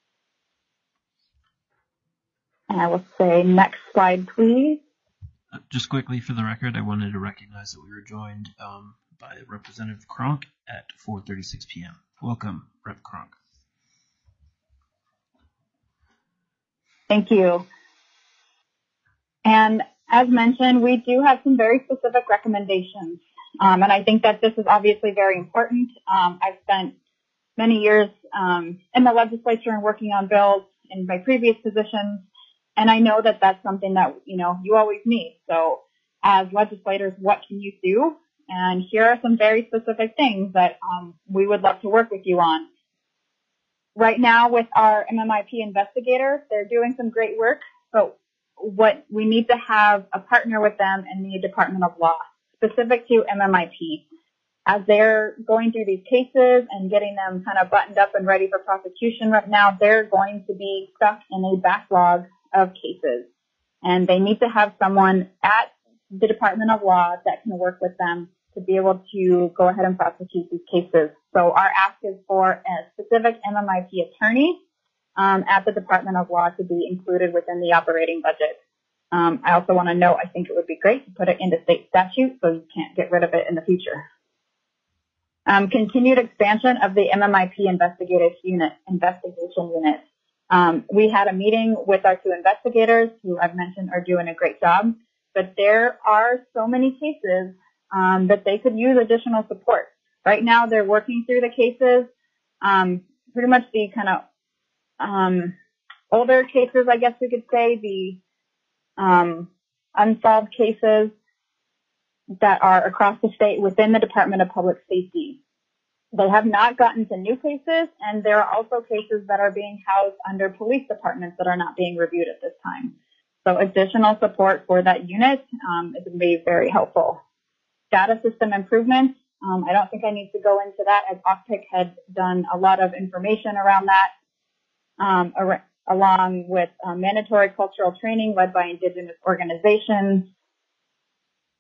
And I will say next slide, please. Uh, just quickly for the record, I wanted to recognize that we were joined um, by Representative Cronk at four thirty-six p.m. Welcome, Representative Cronk. Thank you. And as mentioned, we do have some very specific recommendations. Um, and I think that this is obviously very important. Um, I've spent many years um, in the legislature and working on bills in my previous positions, and I know that that's something that, you know, you always need. So as legislators, what can you do? And here are some very specific things that um, we would love to work with you on. Right now with our M M I P investigators, they're doing some great work, but what we need to have a partner with them in the Department of Law, specific to M M I P. As they're going through these cases and getting them kind of buttoned up and ready for prosecution right now, they're going to be stuck in a backlog of cases. And they need to have someone at the Department of Law that can work with them to be able to go ahead and prosecute these cases. So our ask is for a specific M M I P attorney um, at the Department of Law to be included within the operating budget. Um, I also want to note, I think it would be great to put it into state statute so you can't get rid of it in the future. Um, continued expansion of the M M I P investigative unit, investigation unit. Um, we had a meeting with our two investigators who I've mentioned are doing a great job, but there are so many cases um, that they could use additional support. Right now they're working through the cases, um, pretty much the kind of um, older cases, I guess we could say, the um, unsolved cases that are across the state within the Department of Public Safety. They have not gotten to new cases, and there are also cases that are being housed under police departments that are not being reviewed at this time. So additional support for that unit um, is going to be very helpful. Data system improvements. Um, I don't think I need to go into that, as O C P I C had done a lot of information around that, um, ar- along with uh, mandatory cultural training led by Indigenous organizations.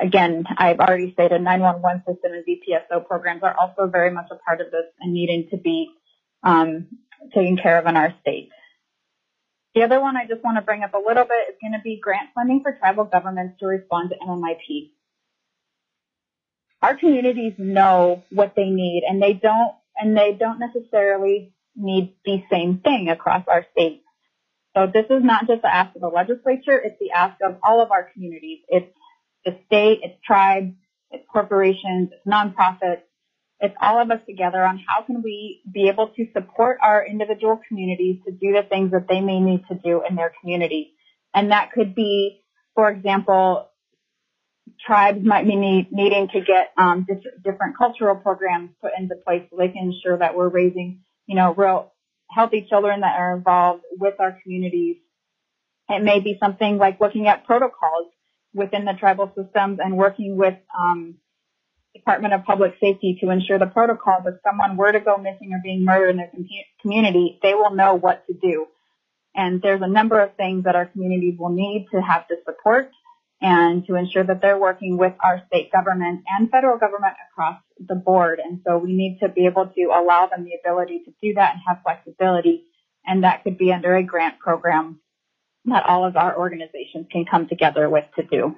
again, I've already stated nine one one system and V P S O programs are also very much a part of this and needing to be um, taken care of in our state. The other one I just want to bring up a little bit is going to be grant funding for tribal governments to respond to M M I P. Our communities know what they need, and they don't, and they don't necessarily need the same thing across our state. So this is not just the ask of the legislature, it's the ask of all of our communities. It's the state, it's tribes, it's corporations, it's nonprofits. It's all of us together on how can we be able to support our individual communities to do the things that they may need to do in their community. And that could be, for example, tribes might be need, needing to get um, diff- different cultural programs put into place so they can ensure that we're raising, you know, real healthy children that are involved with our communities. It may be something like looking at protocols within the tribal systems and working with um, Department of Public Safety to ensure the protocols. If someone were to go missing or being murdered in their com- community, they will know what to do. And there's a number of things that our communities will need to have to support and to ensure that they're working with our state government and federal government across the board. And so we need to be able to allow them the ability to do that and have flexibility. And that could be under a grant program that all of our organizations can come together with to do.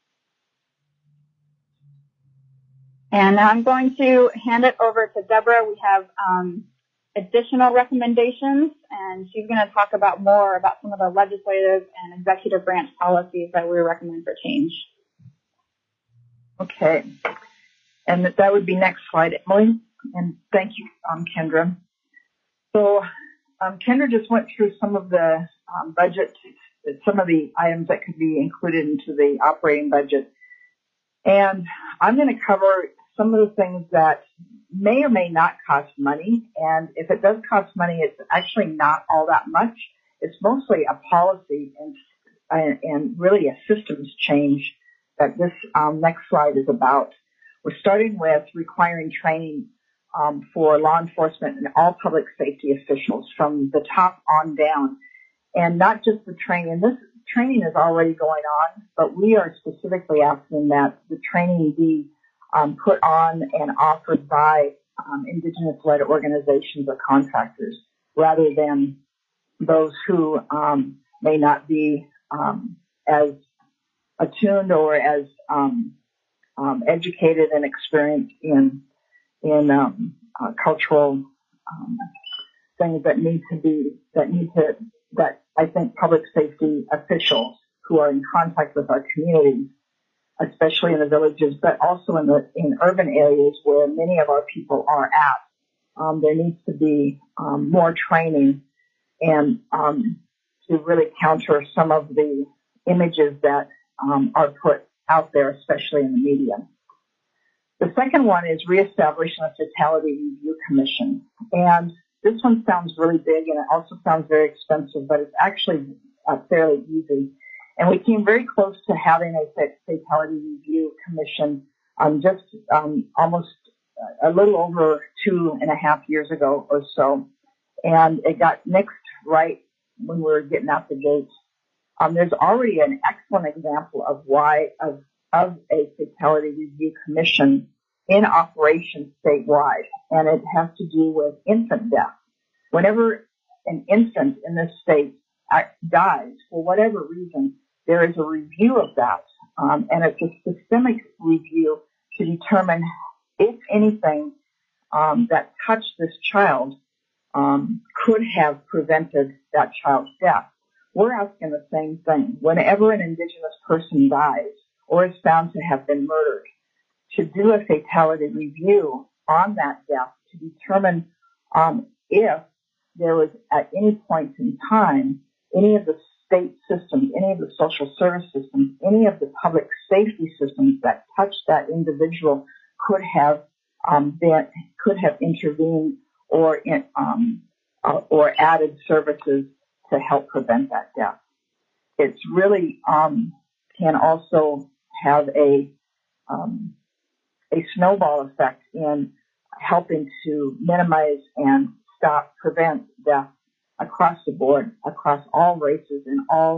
And now I'm going to hand it over to Deborah. We have um, additional recommendations, and she's going to talk about more about some of the legislative and executive branch policies that we recommend for change. Okay. And that would be next slide, Emily. And thank you, um, Kendra. So um, Kendra just went through some of the um, budget, some of the items that could be included into the operating budget. And I'm going to cover some of the things that may or may not cost money. And if it does cost money, it's actually not all that much. It's mostly a policy and, and really a systems change that this um, next slide is about. We're starting with requiring training um, for law enforcement and all public safety officials from the top on down. And not just the training. This training is already going on, but we are specifically asking that the training be um, put on and offered by um, Indigenous-led organizations or contractors rather than those who um, may not be um, as attuned or as um, um, educated and experienced in in um, uh, cultural um, things that need to be that need to that I think public safety officials who are in contact with our communities, especially in the villages, but also in the in urban areas where many of our people are at, um, there needs to be um, more training and um, to really counter some of the images that um, are put out there, especially in the media. The second one is reestablishing a fatality review commission. And this one sounds really big and it also sounds very expensive, but it's actually uh, fairly easy. And we came very close to having a fatality review commission um, just um, almost a little over two and a half years ago or so. And it got nixed right when we were getting out the gate. Um, there's already an excellent example of why of, of a fatality review commission in operation statewide, and it has to do with infant death. Whenever an infant in this state dies, for whatever reason, there is a review of that, um, and it's a systemic review to determine if anything um, that touched this child um, could have prevented that child's death. We're asking the same thing. Whenever an Indigenous person dies or is found to have been murdered, to do a fatality review on that death to determine um, if there was at any point in time any of the state systems, any of the social service systems, any of the public safety systems that touched that individual could have um, been, could have intervened or in, um, uh, or added services to help prevent that death. It's really um, can also have a um, a snowball effect in helping to minimize and stop, prevent death across the board, across all races and all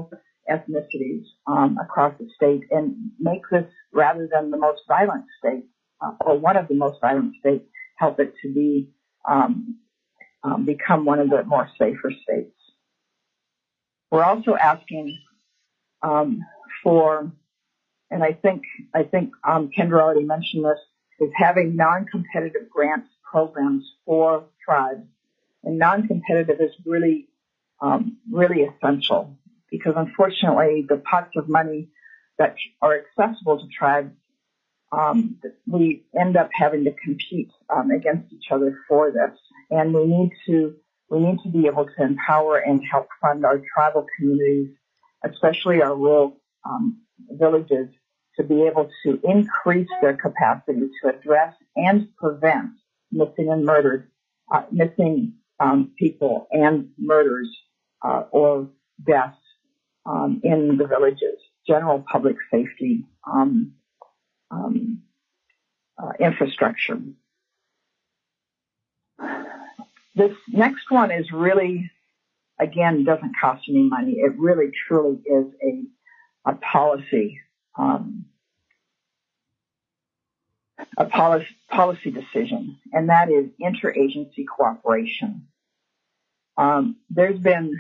ethnicities um, across the state and make this, rather than the most violent state, uh, or one of the most violent states, help it to be um, um, become one of the more safer states. We're also asking um, for, and I think I think um, Kendra already mentioned this, is having non-competitive grants programs for tribes. And non-competitive is really, um, really essential because unfortunately the pots of money that are accessible to tribes, um, we end up having to compete um, against each other for this. And we need to we need to be able to empower and help fund our tribal communities, especially our rural um, villages, to be able to increase their capacity to address and prevent missing and murdered, uh, missing um, people and murders uh, or deaths um, in the villages, general public safety um, um, uh, infrastructure. This next one is really, again, doesn't cost any money. It really, truly is a, a policy um, a policy, policy decision, and that is interagency cooperation. Um, there's been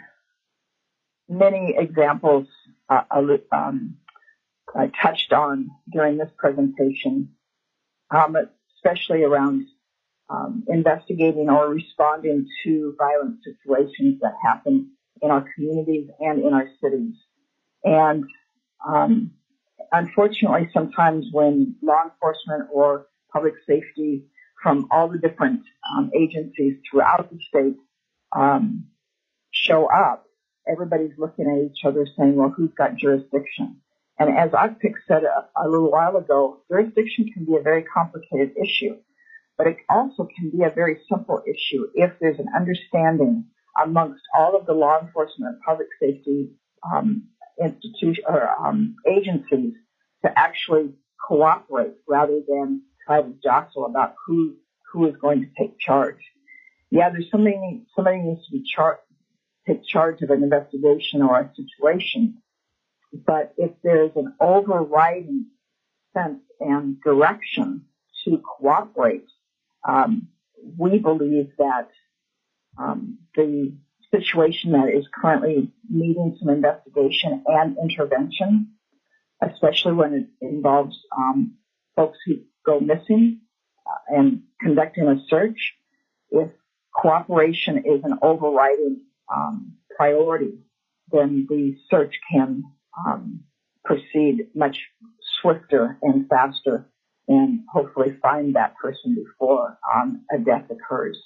many examples uh, um, I touched on during this presentation, um, especially around um, investigating or responding to violent situations that happen in our communities and in our cities. And um, unfortunately, sometimes when law enforcement or public safety from all the different um, agencies throughout the state um, show up, everybody's looking at each other saying, well, who's got jurisdiction? And as I said a, a little while ago, jurisdiction can be a very complicated issue, but it also can be a very simple issue if there's an understanding amongst all of the law enforcement and public safety um, institution or um, agencies to actually cooperate rather than try to jostle about who who is going to take charge. Yeah, there's somebody somebody needs to be char- take charge of an investigation or a situation, but if there's an overriding sense and direction to cooperate, um, we believe that um, the situation that is currently needing some investigation and intervention, especially when it involves um, folks who go missing uh, and conducting a search, if cooperation is an overriding um, priority, then the search can um, proceed much swifter and faster and hopefully find that person before um, a death occurs.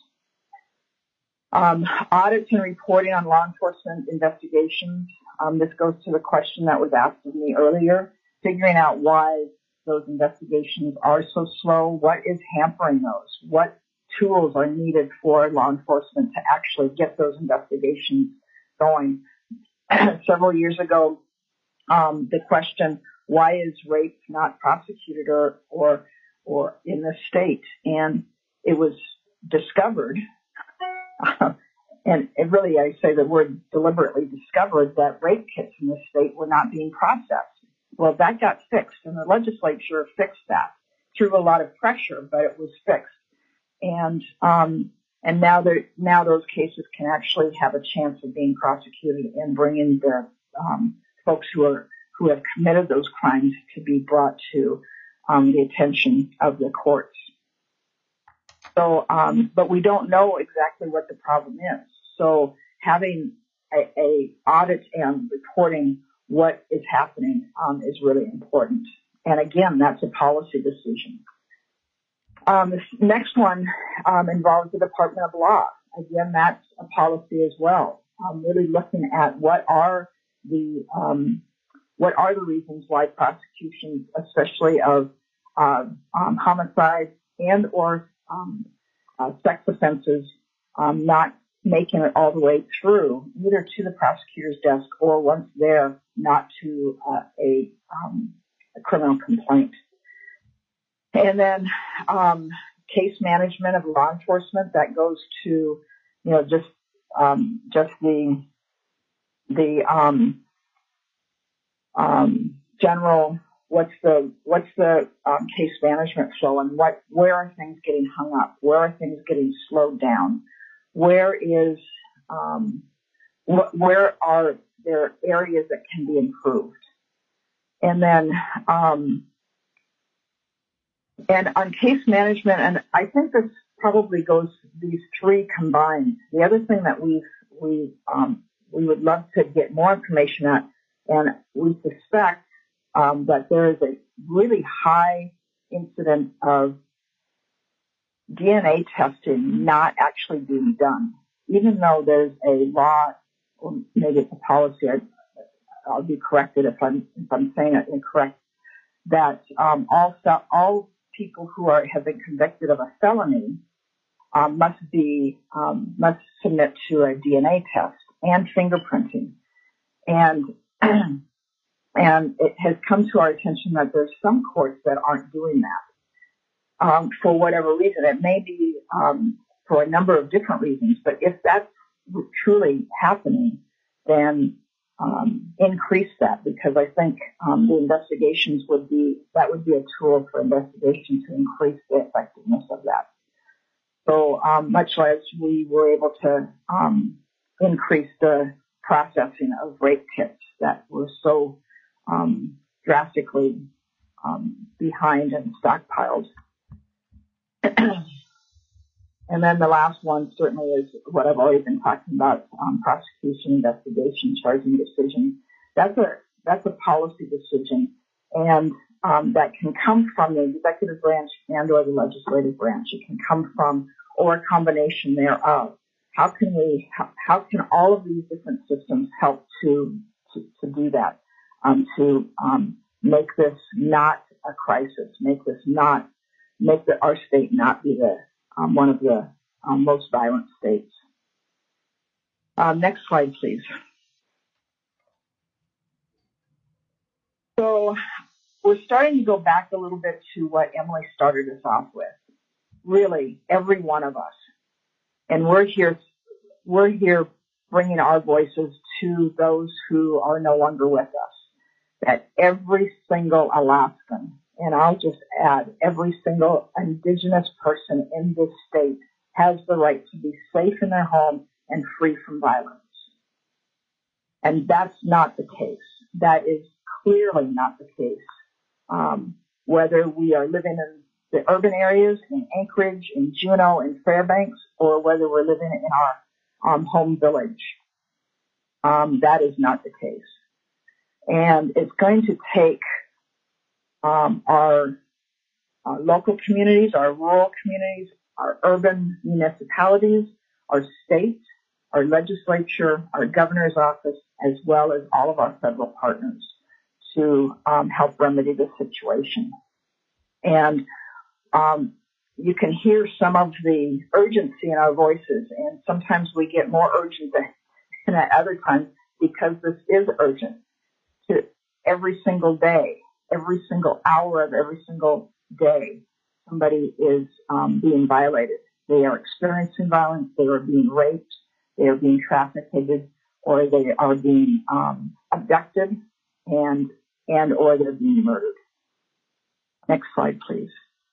Um, audits and reporting on law enforcement investigations. Um, this goes to the question that was asked of me earlier, figuring out why those investigations are so slow. What is hampering those? What tools are needed for law enforcement to actually get those investigations going? Several years ago, um, the question, why is rape not prosecuted or, or, or in the state? And it was discovered Uh, and it really, I say the word deliberately discovered that rape kits in the state were not being processed. Well, that got fixed, and the legislature fixed that through a lot of pressure, but it was fixed. And um, and now now those cases can actually have a chance of being prosecuted and bringing the um, folks who are who have committed those crimes to be brought to um, the attention of the courts. So, um, but we don't know exactly what the problem is. So having a, a audit and reporting what is happening um, is really important. And again, that's a policy decision. Um, this next one um, involves the Department of Law. Again, that's a policy as well. Um, really looking at what are the um, what are the reasons why prosecutions, especially of uh, um, homicides and or um, uh, sex offenses, um, not making it all the way through, either to the prosecutor's desk or once there, not to uh, a, um, a criminal complaint. And then um, case management of law enforcement, that goes to, you know, just um, just the the um, um, general, what's the what's the um, case management flow, and what where are things getting hung up? Where are things getting slowed down? Where is um, wh- where are there areas that can be improved? And then um, and on case management, and I think this probably goes these three combined. The other thing that we we um, we would love to get more information at, and we suspect um, that there is a really high incidence of D N A testing not actually being done, even though there's a law, or maybe it's a policy. I, I'll be corrected if I'm if I'm saying it incorrect. That um, all all people who are have been convicted of a felony um, must be um, must submit to a D N A test and fingerprinting, and and it has come to our attention that there's some courts that aren't doing that um, for whatever reason. It may be um, for a number of different reasons, but if that's truly happening, then um, increase that, because I think um, the investigations would be that would be a tool for investigation to increase the effectiveness of that. So um, much as we were able to um, increase the processing of rape kits that were so um, drastically um, behind and stockpiled. And then the last one certainly is what I've already been talking about, um, prosecution, investigation, charging decision. That's a that's a policy decision, and um, that can come from the executive branch and or the legislative branch. It can come from, or a combination thereof. How can we? How, how can all of these different systems help to to, to do that? Um, to um, make this not a crisis, make this not make the, our state not be the Um, one of the um, most violent states. Um, next slide, please. So we're starting to go back a little bit to what Emily started us off with. Really, every one of us, and we're here. We're here bringing our voices to those who are no longer with us. That every single Alaskan, and I'll just add, every single Indigenous person in this state has the right to be safe in their home and free from violence. And that's not the case. That is clearly not the case. Um, whether we are living in the urban areas, in Anchorage, in Juneau, in Fairbanks, or whether we're living in our um, home village, um, that is not the case. And it's going to take um, our uh, local communities, our rural communities, our urban municipalities, our state, our legislature, our governor's office, as well as all of our federal partners to um, help remedy the situation. And um, you can hear some of the urgency in our voices, and sometimes we get more urgent than at other times because this is urgent. To every single day, every single hour of every single day, somebody is um, being violated. They are experiencing violence. They are being raped. They are being trafficked, or they are being um, abducted, and and or they're being murdered. Next slide, please.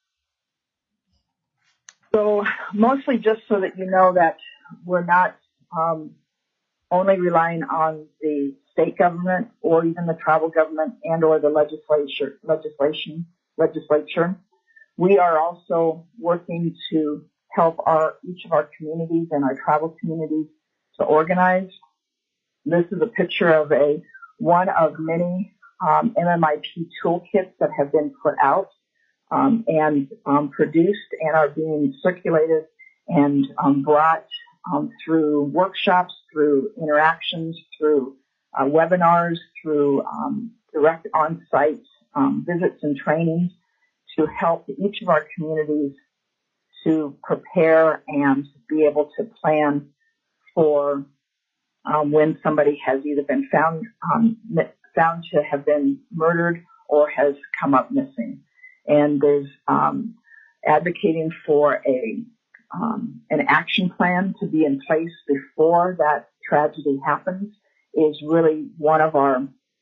So mostly just so that you know that we're not um, only relying on the state government or even the tribal government and or the legislature, legislation, legislature. We are also working to help our each of our communities and our tribal communities to organize. This is a picture of a one of many um, M M I P toolkits that have been put out um, and um, produced and are being circulated and um, brought um, through workshops, through interactions, through uh, webinars, through um, direct on-site um, visits and trainings to help each of our communities to prepare and be able to plan for um, when somebody has either been found um, found to have been murdered or has come up missing. And there's um, advocating for a um, an action plan to be in place before that tragedy happens is really one of our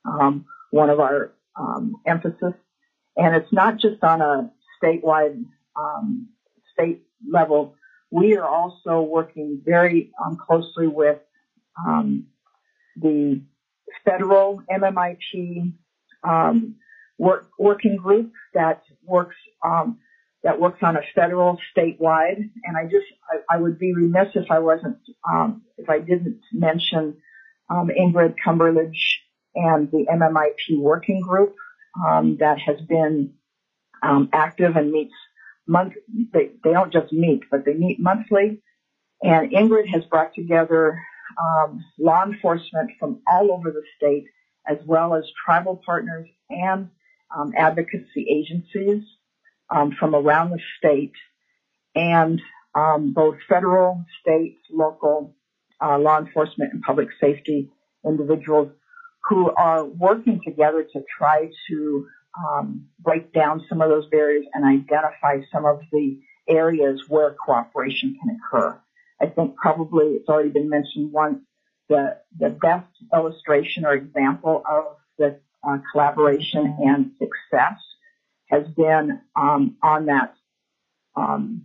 um, one of our um, emphasis. And it's not just on a statewide, um, state level. We are also working very um, closely with um, the federal M M I T um, work, working group that works um, that works on a federal statewide. And I just I, I would be remiss if I wasn't um, if I didn't mention um, Ingrid Cumberledge and the M M I T working group um, that has been um, active and meets month. They, they don't just meet, but they meet monthly. And Ingrid has brought together um, law enforcement from all over the state, as well as tribal partners and um, advocacy agencies um, from around the state, and um, both federal, state, local uh, law enforcement and public safety individuals who are working together to try to um, break down some of those barriers and identify some of the areas where cooperation can occur. I think probably it's already been mentioned once, the, the best illustration or example of the uh, collaboration and success has been um, on that um,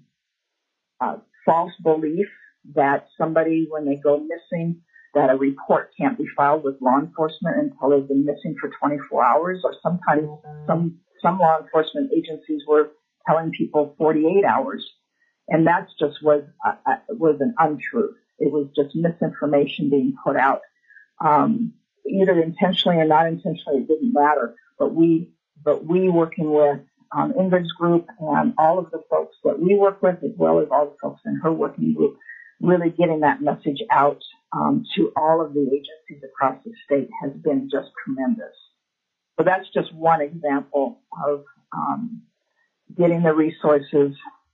uh, false belief that somebody, when they go missing, that a report can't be filed with law enforcement until they've been missing for twenty-four hours, or sometimes some some law enforcement agencies were telling people forty-eight hours, and that just was uh, was an untruth. It was just misinformation being put out, um, either intentionally or not intentionally. It didn't matter. But we, but we working with um, Ingrid's group and all of the folks that we work with, as well as all the folks in her working group, really getting that message out um, to all of the agencies across the state has been just tremendous. So that's just one example of um, getting the resources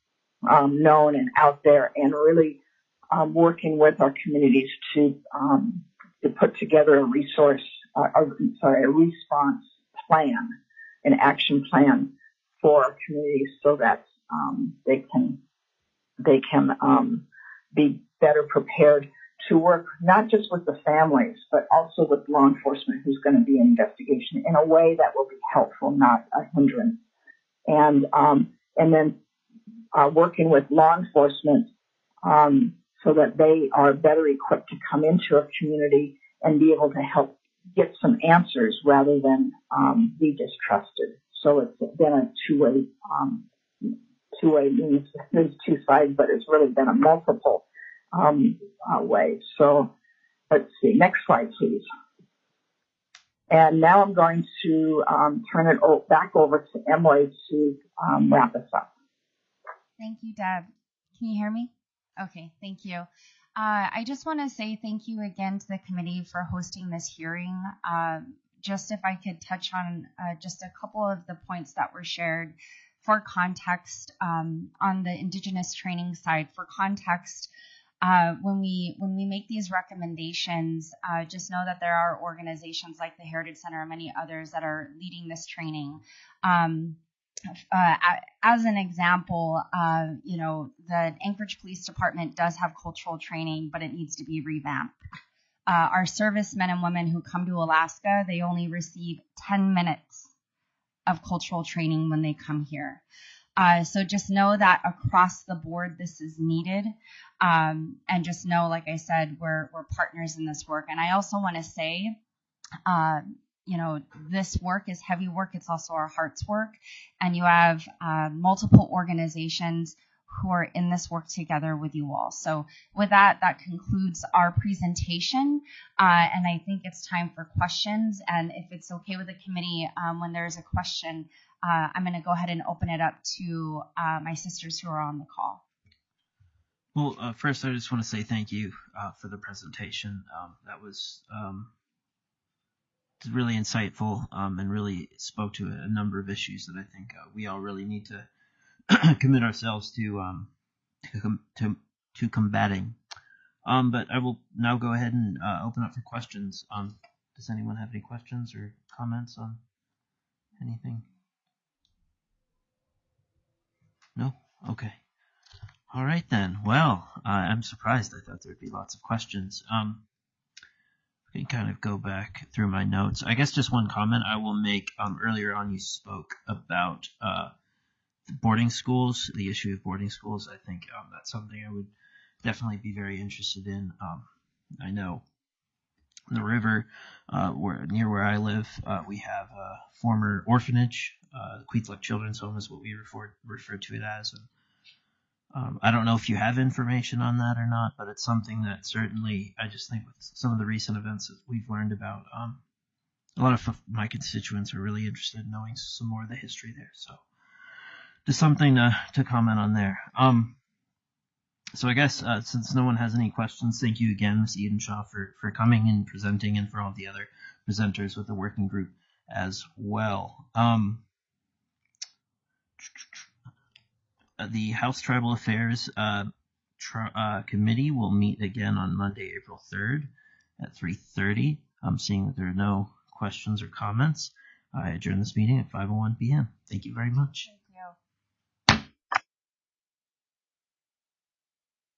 um, known and out there, and really um, working with our communities to um, to put together a resource, uh, or, sorry, a response plan, an action plan for our communities, so that um, they can they can um, be better prepared to work not just with the families, but also with law enforcement who's going to be in investigation in a way that will be helpful, not a hindrance. And um, and then uh, working with law enforcement um, so that they are better equipped to come into a community and be able to help get some answers rather than um, be distrusted. So it's been a two-way um, two-way means there's two sides, but it's really been a multiple um, uh, way. So let's see. Next slide, please. And now I'm going to um, turn it o- back over to Emily to um, wrap us up. Thank you, Deb. Can you hear me? Okay, thank you. Uh, I just want to say thank you again to the committee for hosting this hearing. Uh, just if I could touch on uh, just a couple of the points that were shared for context um, on the Indigenous training side. For context, uh, when we when we make these recommendations, uh, just know that there are organizations like the Heritage Center and many others that are leading this training. Um, Uh, as an example, uh, you know, the Anchorage Police Department does have cultural training, but it needs to be revamped. Uh, our servicemen and women who come to Alaska, they only receive ten minutes of cultural training when they come here. Uh, so just know that across the board, this is needed. Um, and just know, like I said, we're, we're partners in this work. And I also want to say, uh, you know, this work is heavy work. It's also our heart's work. And you have uh, multiple organizations who are in this work together with you all. So with that, that concludes our presentation. Uh, and I think it's time for questions. And if it's okay with the committee, um, when there's a question, uh, I'm going to go ahead and open it up to uh, my sisters who are on the call. Well, uh, first, I just want to say thank you uh, for the presentation. Um, that was um, really insightful um, and really spoke to a number of issues that I think uh, we all really need to commit ourselves to um, to, to to combating. Um, but I will now go ahead and uh, open up for questions. Um, does anyone have any questions or comments on anything? No? Okay. All right then. Well, uh, I'm surprised. I thought there'd be lots of questions. Um, and kind of go back through my notes. I guess just one comment I will make. Um, earlier on, you spoke about uh, the boarding schools, the issue of boarding schools. I think um, that's something I would definitely be very interested in. Um, I know in the river, uh, where near where I live, uh, we have a former orphanage. Uh, the Queetsluck Children's Home is what we refer refer to it as. And Um, I don't know if you have information on that or not, but it's something that certainly, I just think with some of the recent events that we've learned about, um, a lot of my constituents are really interested in knowing some more of the history there. So just something to, to comment on there. Um, so I guess uh, since no one has any questions, thank you again, Miz Edenshaw, for, for coming and presenting, and for all the other presenters with the working group as well. Um, The House Tribal Affairs uh, tri- uh, Committee will meet again on Monday, April third at three thirty. I'm seeing that there are no questions or comments. I adjourn this meeting at five oh one p.m. Thank you very much.